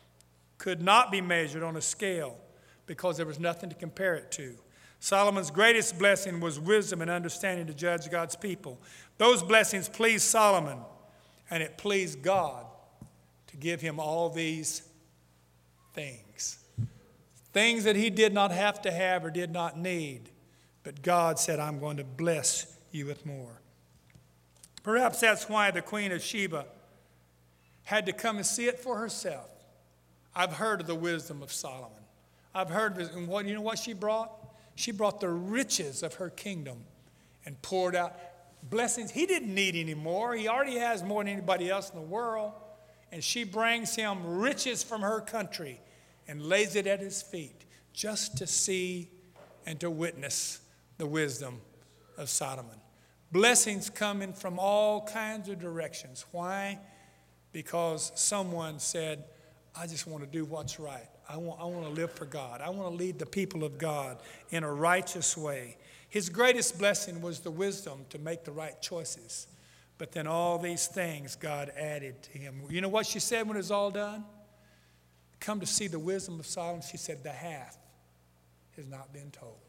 because there was nothing to compare it to. Solomon's greatest blessing was wisdom and understanding to judge God's people. Those blessings pleased Solomon, and it pleased God to give him all these things. Things that he did not have to have or did not need. But God said, I'm going to bless you with more. Perhaps that's why the Queen of Sheba had to come and see it for herself. I've heard of the wisdom of Solomon. I've heard of it. And you know what she brought? She brought the riches of her kingdom and poured out blessings he didn't need anymore. He already has more than anybody else in the world. And she brings him riches from her country and lays it at his feet just to see and to witness the wisdom of Solomon. Blessings coming from all kinds of directions. Why? Because someone said, I just want to do what's right. I want to live for God. I want to lead the people of God in a righteous way. His greatest blessing was the wisdom to make the right choices. But then all these things God added to him. You know what she said when it was all done? Come to see the wisdom of Solomon. She said, the half has not been told.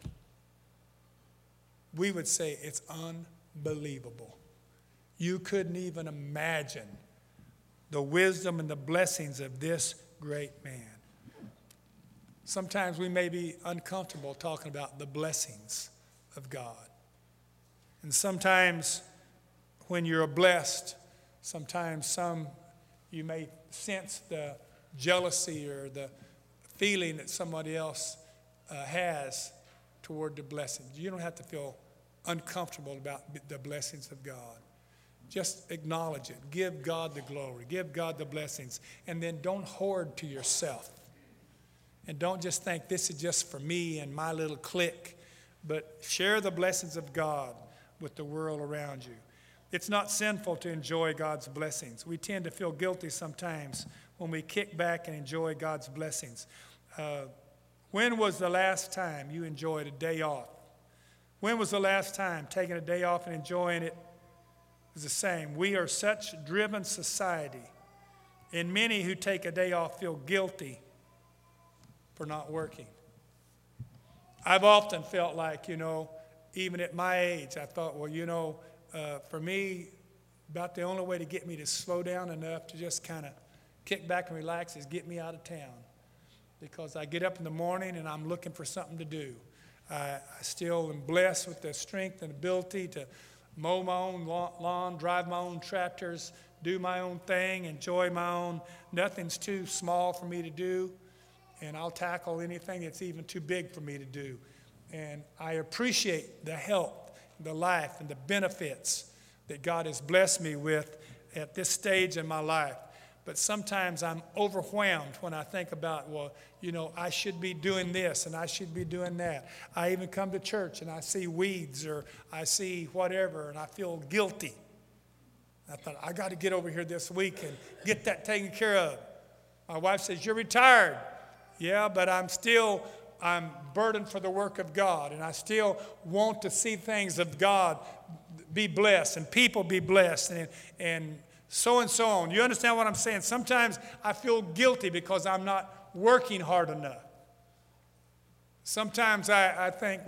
We would say it's unbelievable. You couldn't even imagine the wisdom and the blessings of this great man. Sometimes we may be uncomfortable talking about the blessings of God. And sometimes when you're blessed, sometimes you may sense the jealousy or the feeling that somebody else has toward the blessings. You don't have to feel uncomfortable about the blessings of God. Just acknowledge it. Give God the glory. Give God the blessings. And then don't hoard to yourself. And don't just think this is just for me and my little clique, but share the blessings of God with the world around you. It's not sinful to enjoy God's blessings. We tend to feel guilty sometimes when we kick back and enjoy God's blessings. When was the last time you enjoyed a day off When was the last time taking a day off and enjoying it was the same? We are such a driven society, and many who take a day off feel guilty for not working. I've often felt like, even at my age, I thought, for me, about the only way to get me to slow down enough to just kind of kick back and relax is get me out of town. Because I get up in the morning and I'm looking for something to do. I still am blessed with the strength and ability to mow my own lawn, drive my own tractors, do my own thing, enjoy my own. Nothing's too small for me to do, and I'll tackle anything that's even too big for me to do. And I appreciate the health, the life, and the benefits that God has blessed me with at this stage in my life. But sometimes I'm overwhelmed when I think about, I should be doing this and I should be doing that. I even come to church and I see weeds or I see whatever and I feel guilty. I thought, I got to get over here this week and get that taken care of. My wife says, you're retired. Yeah, but I'm burdened for the work of God, and I still want to see things of God be blessed and people be blessed and so on. You understand what I'm saying? Sometimes I feel guilty because I'm not working hard enough. Sometimes I think,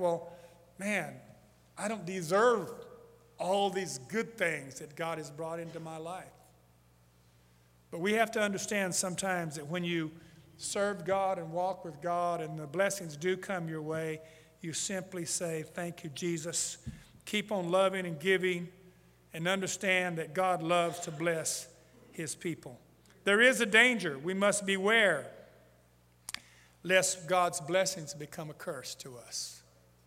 I don't deserve all these good things that God has brought into my life. But we have to understand sometimes that when you serve God and walk with God and the blessings do come your way, you simply say, thank you, Jesus. Keep on loving and giving and understand that God loves to bless his people. There is a danger. We must beware lest God's blessings become a curse to us.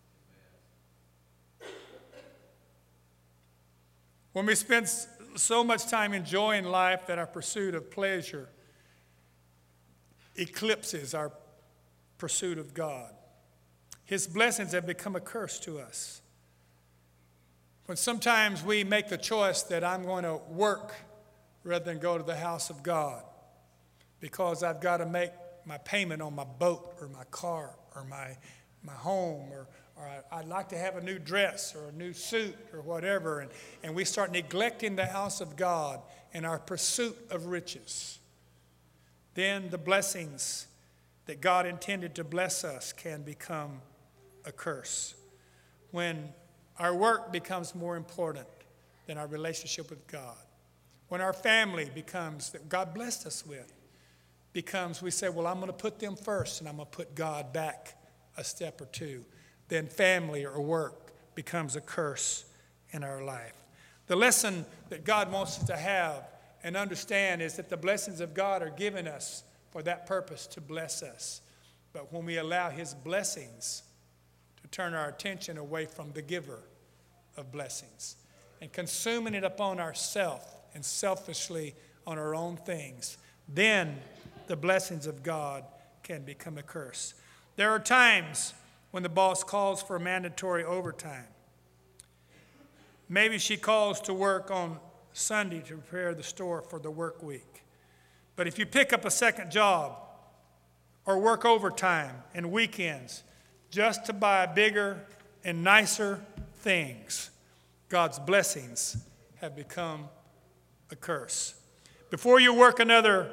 When we spend so much time enjoying life that our pursuit of pleasure eclipses our pursuit of God, his blessings have become a curse to us. When sometimes we make the choice that I'm going to work rather than go to the house of God because I've got to make my payment on my boat or my car or my home or I'd like to have a new dress or a new suit or whatever, and we start neglecting the house of God in our pursuit of riches, then the blessings that God intended to bless us can become a curse. When our work becomes more important than our relationship with God, when our family becomes, that God blessed us with, becomes, we say, I'm going to put them first and I'm going to put God back a step or two, then family or work becomes a curse in our life. The lesson that God wants us to have and understand is that the blessings of God are given us for that purpose, to bless us. But when we allow his blessings to turn our attention away from the giver of blessings and consuming it upon ourselves and selfishly on our own things, then the blessings of God can become a curse. There are times when the boss calls for mandatory overtime. Maybe she calls to work on Sunday to prepare the store for the work week. But if you pick up a second job or work overtime and weekends just to buy bigger and nicer things, God's blessings have become a curse. Before you work another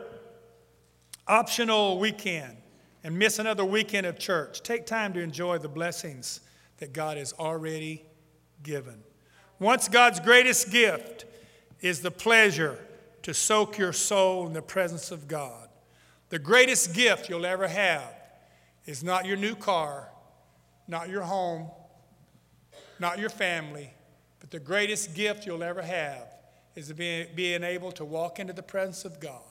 optional weekend and miss another weekend of church, take time to enjoy the blessings that God has already given. Once God's greatest gift is the pleasure to soak your soul in the presence of God. The greatest gift you'll ever have is not your new car, not your home, not your family, but the greatest gift you'll ever have is being able to walk into the presence of God.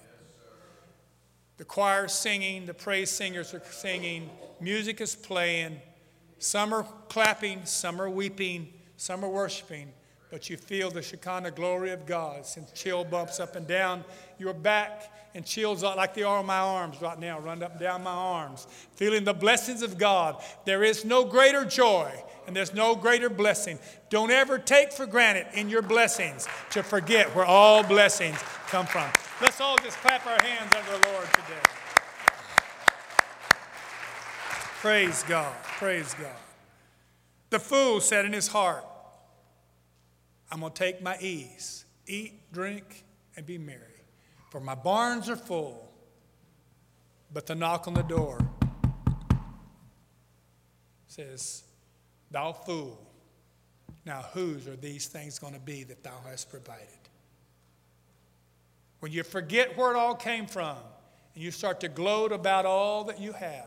The choir is singing, the praise singers are singing, music is playing, some are clapping, some are weeping, some are worshiping, but you feel the Shekinah glory of God. Since chill bumps up and down your back and chills like they are on my arms right now, run up and down my arms, feeling the blessings of God. There is no greater joy and there's no greater blessing. Don't ever take for granted in your blessings to forget where all blessings come from. Let's all just clap our hands unto the Lord today. Praise God. Praise God. The fool said in his heart, I'm going to take my ease, eat, drink, and be merry. For my barns are full. But the knock on the door says, thou fool, now whose are these things going to be that thou hast provided? When you forget where it all came from, and you start to gloat about all that you have,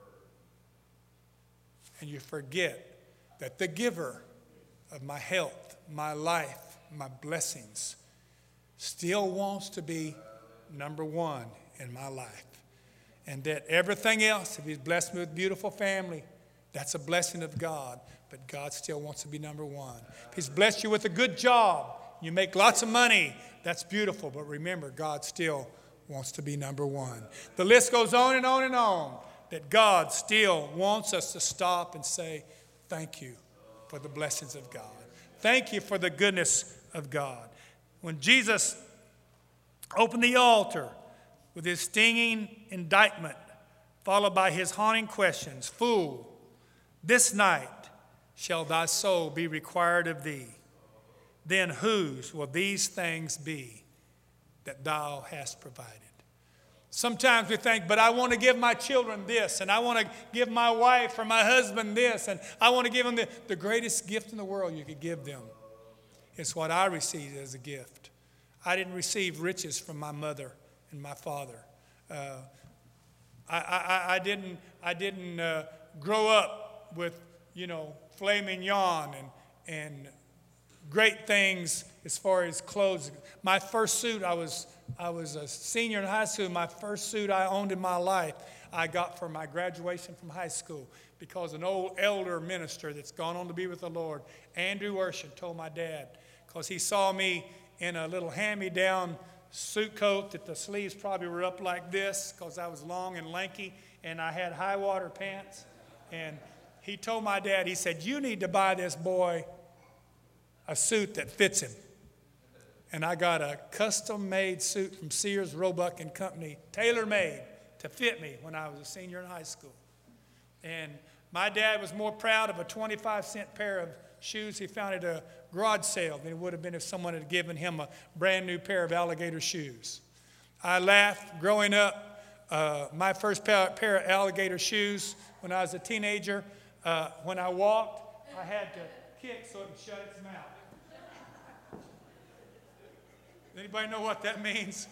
and you forget that the giver of my health, my life, my blessings, still wants to be number one in my life. And that everything else, if he's blessed me with a beautiful family, that's a blessing of God. But God still wants to be number one. If he's blessed you with a good job, you make lots of money, that's beautiful. But remember, God still wants to be number one. The list goes on and on and on. That God still wants us to stop and say, thank you for the blessings of God. Thank you for the goodness of God. When Jesus opened the altar with his stinging indictment, followed by his haunting questions, fool, this night shall thy soul be required of thee. Then whose will these things be that thou hast provided? Sometimes we think, but I want to give my children this, and I want to give my wife or my husband this, and I want to give them the greatest gift in the world you could give them. It's what I received as a gift. I didn't receive riches from my mother and my father. I didn't grow up with, filet mignon and great things as far as clothes. My first suit, I was a senior in high school. My first suit I owned in my life, I got for my graduation from high school because an old elder minister that's gone on to be with the Lord, Andrew Urshan, told my dad, because he saw me in a little hand-me-down suit coat that the sleeves probably were up like this because I was long and lanky, and I had high-water pants. And he told my dad, he said, you need to buy this boy a suit that fits him. And I got a custom-made suit from Sears, Roebuck and Company, tailor-made to fit me when I was a senior in high school. And my dad was more proud of a 25-cent pair of shoes he found at a garage sale than it would have been if someone had given him a brand new pair of alligator shoes. I laughed growing up. My first pair of alligator shoes when I was a teenager, when I walked, I had to kick so it would shut its mouth. Anybody know what that means?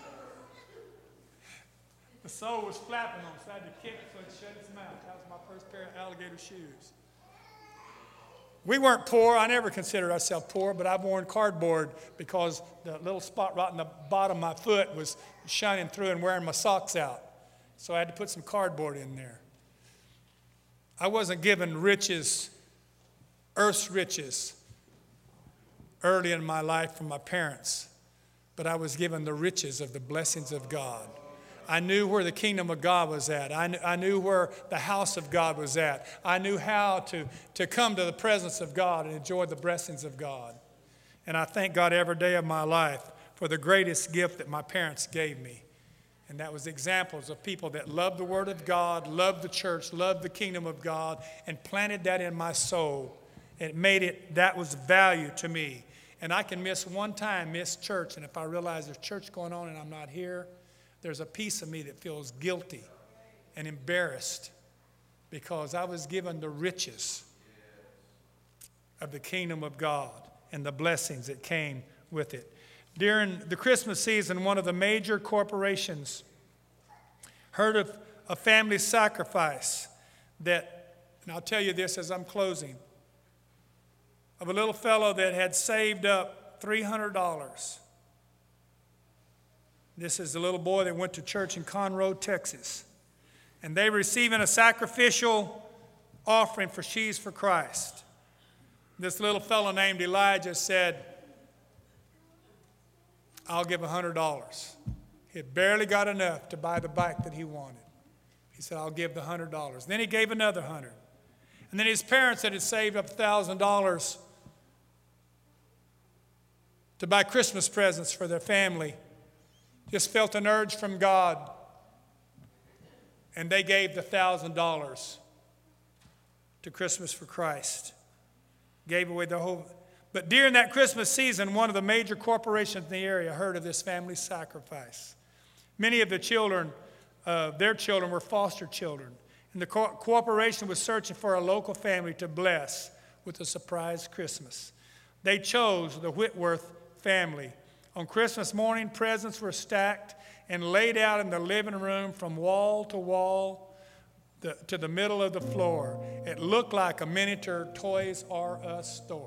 The sole was flapping on, so I had to kick so it shut its mouth. That was my first pair of alligator shoes. We weren't poor. I never considered ourselves poor, but I've worn cardboard because the little spot right in the bottom of my foot was shining through and wearing my socks out. So I had to put some cardboard in there. I wasn't given riches, earth's riches, early in my life from my parents, but I was given the riches of the blessings of God. I knew where the kingdom of God was at. I knew where the house of God was at. I knew how to come to the presence of God and enjoy the blessings of God. And I thank God every day of my life for the greatest gift that my parents gave me. And that was examples of people that loved the Word of God, loved the church, loved the kingdom of God, and planted that in my soul. It made it, that was value to me. And I can miss church, and if I realize there's church going on and I'm not here, there's a piece of me that feels guilty and embarrassed because I was given the riches of the kingdom of God and the blessings that came with it. During the Christmas season, one of the major corporations heard of a family sacrifice that, and I'll tell you this as I'm closing, of a little fellow that had saved up $300. This is the little boy that went to church in Conroe, Texas. And they were receiving a sacrificial offering for Sheaves for Christ. This little fellow named Elijah said, I'll give $100. He had barely got enough to buy the bike that he wanted. He said, I'll give the $100. Then he gave another $100. And then his parents that had saved up $1,000 to buy Christmas presents for their family just felt an urge from God, and they gave the $1,000 to Christmas for Christ. Gave away the whole. But during that Christmas season, one of the major corporations in the area heard of this family sacrifice. Many of the children, their children were foster children. And the corporation was searching for a local family to bless with a surprise Christmas. They chose the Whitworth family. On Christmas morning, presents were stacked and laid out in the living room from wall to wall to the middle of the floor. It looked like a miniature Toys R Us store.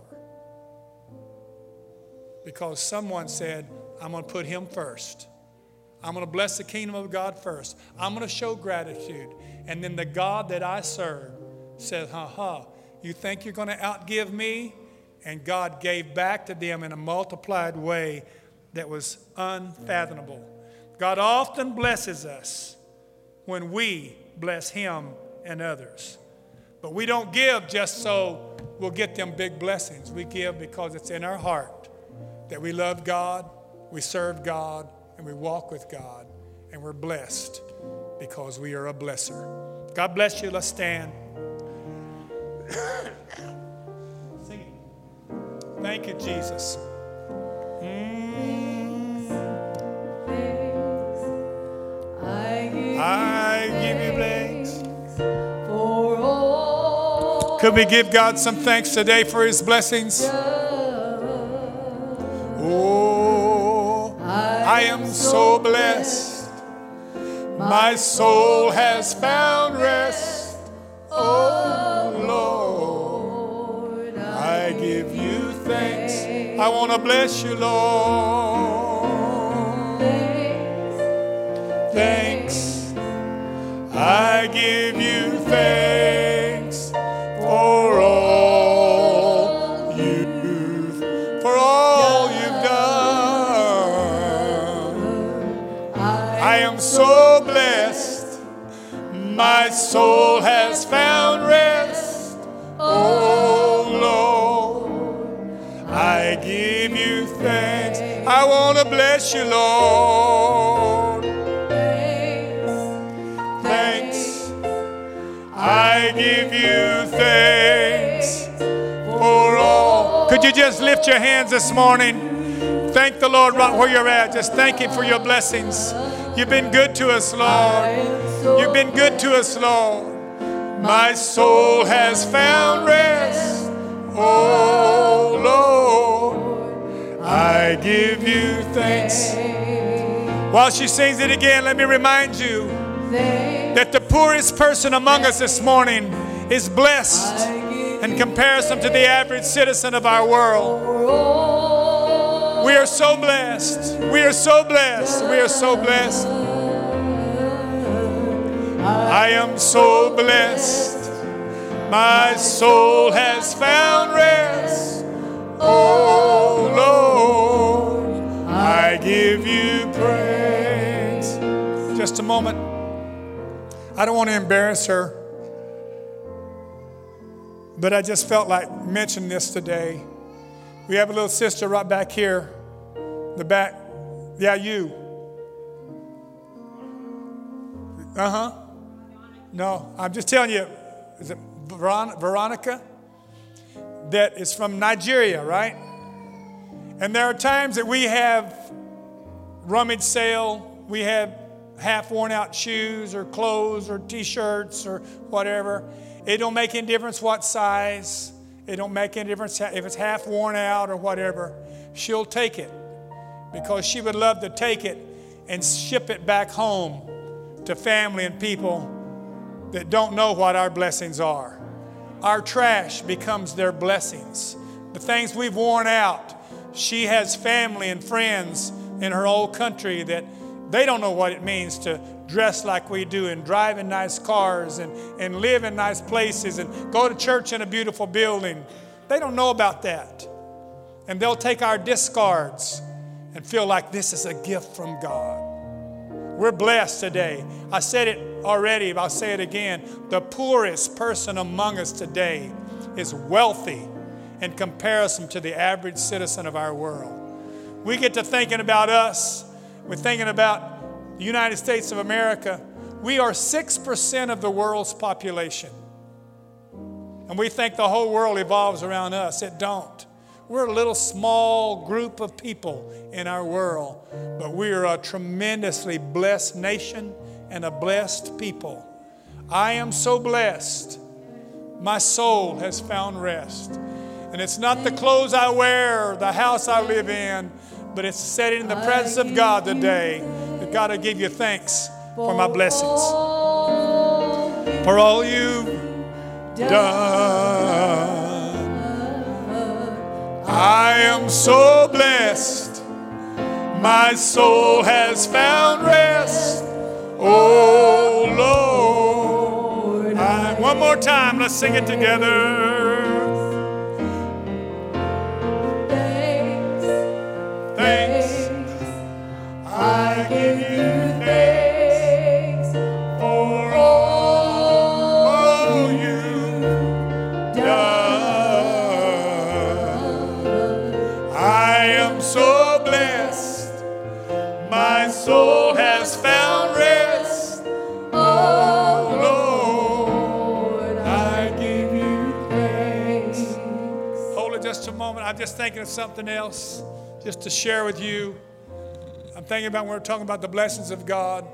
Because someone said, I'm going to put him first. I'm going to bless the kingdom of God first. I'm going to show gratitude. And then the God that I serve said, you think you're going to outgive me? And God gave back to them in a multiplied way that was unfathomable. God often blesses us when we bless him and others. But we don't give just so we'll get them big blessings. We give because it's in our heart that we love God, we serve God, and we walk with God. And we're blessed because we are a blesser. God bless you. Let's stand. Sing it. Thank you, Jesus. I give you thanks for all. Could we give God some thanks today for his blessings? Oh, I am so blessed. My soul has found rest. Oh, Lord, I give you thanks. I want to bless you, Lord. Thanks. I give you thanks for all you've done. I am so blessed. My soul has found rest. Oh Lord, I give you thanks. I want to bless you, Lord. I give you thanks for all. Could you just lift your hands this morning? Thank the Lord right where you're at. Just thank him for your blessings. You've been good to us, Lord. You've been good to us, Lord. My soul has found rest. Oh, Lord, I give you thanks. While she sings it again, let me remind you that the poorest person among us this morning is blessed in comparison to the average citizen of our world. We are so blessed. We are so blessed. We are so blessed. I am so blessed. My soul has found rest. Oh Lord, I give you praise. Just a moment. I don't want to embarrass her, but I just felt like mentioning this today. We have a little sister right back here, the back. Yeah, you. No, I'm just telling you, is it Veronica? That is from Nigeria, right? And there are times that we have rummage sale, we have half worn out shoes or clothes or t-shirts or whatever. It don't make any difference what size. It don't make any difference if it's half worn out or whatever. She'll take it because she would love to take it and ship it back home to family and people that don't know what our blessings are. Our trash becomes their blessings. The things we've worn out, she has family and friends in her old country that they don't know what it means to dress like we do and drive in nice cars and live in nice places and go to church in a beautiful building. They don't know about that. And they'll take our discards and feel like this is a gift from God. We're blessed today. I said it already, but I'll say it again. The poorest person among us today is wealthy in comparison to the average citizen of our world. We get to thinking about us. We're thinking about the United States of America. We are 6% of the world's population. And we think the whole world evolves around us. It don't. We're a little small group of people in our world, but we are a tremendously blessed nation and a blessed people. I am so blessed. My soul has found rest. And it's not the clothes I wear or the house I live in, but it's sitting in the presence of God today. That God, I give you thanks for my blessings, for all you've done. I am so blessed. My soul has found rest. Oh Lord. One more time, let's sing it together. Thanks. I give you thanks for all you've done. I am so blessed. My soul has found rest. Oh Lord, I give you thanks. Hold it just a moment. I'm just thinking of something else just to share with you. I'm thinking about when we're talking about the blessings of God.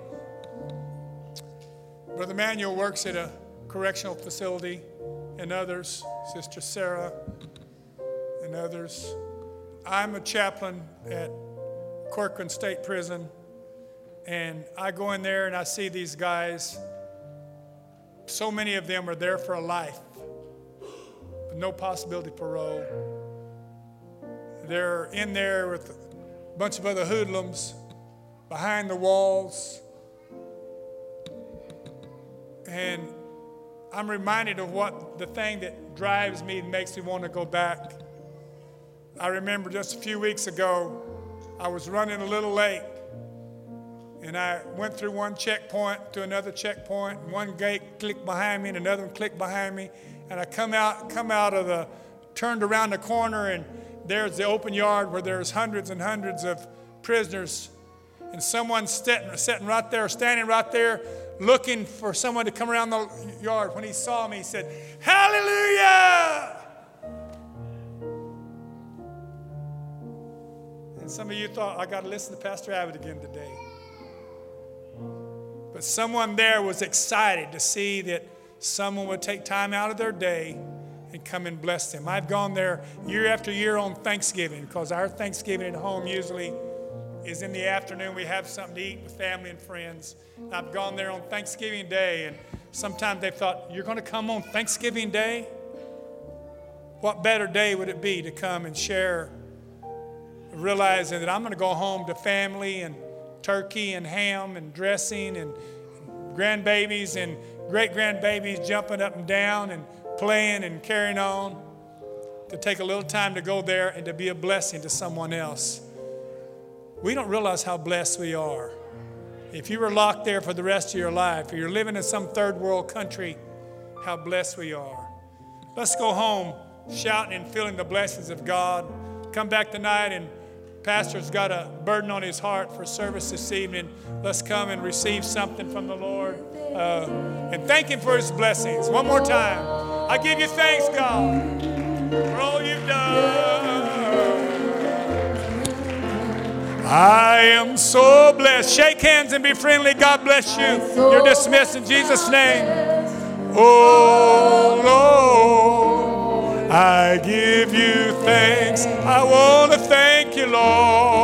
Brother Manuel works at a correctional facility, and others, Sister Sarah and others. I'm a chaplain at Corcoran State Prison, and I go in there and I see these guys. So many of them are there for a life, with no possibility of parole. They're in there with a bunch of other hoodlums behind the walls. And I'm reminded of what the thing that drives me and makes me want to go back. I remember just a few weeks ago, I was running a little late. And I went through one checkpoint to another checkpoint. And one gate clicked behind me and another one clicked behind me. And I turned around the corner, and there's the open yard where there's hundreds and hundreds of prisoners. And someone's standing right there, looking for someone to come around the yard. When he saw me, he said, "Hallelujah!" And some of you thought, I got to listen to Pastor Abbott again today. But someone there was excited to see that someone would take time out of their day and come and bless them. I've gone there year after year on Thanksgiving, because our Thanksgiving at home usually is in the afternoon. We have something to eat with family and friends. And I've gone there on Thanksgiving Day, and sometimes they've thought, you're going to come on Thanksgiving Day? What better day would it be to come and share, realizing that I'm going to go home to family and turkey and ham and dressing and grandbabies and great-grandbabies jumping up and down and playing and carrying on, to take a little time to go there and to be a blessing to someone else. We don't realize how blessed we are. If you were locked there for the rest of your life, or you're living in some third world country, how blessed we are. Let's go home shouting and feeling the blessings of God. Come back tonight, and Pastor's got a burden on his heart for service this evening. Let's come and receive something from the Lord and thank him for his blessings. One more time. I give you thanks, God, for all you've done. I am so blessed. Shake hands and be friendly. God bless you. You're dismissed in Jesus' name. Oh, Lord, I give you thanks. I want to thank you, Lord.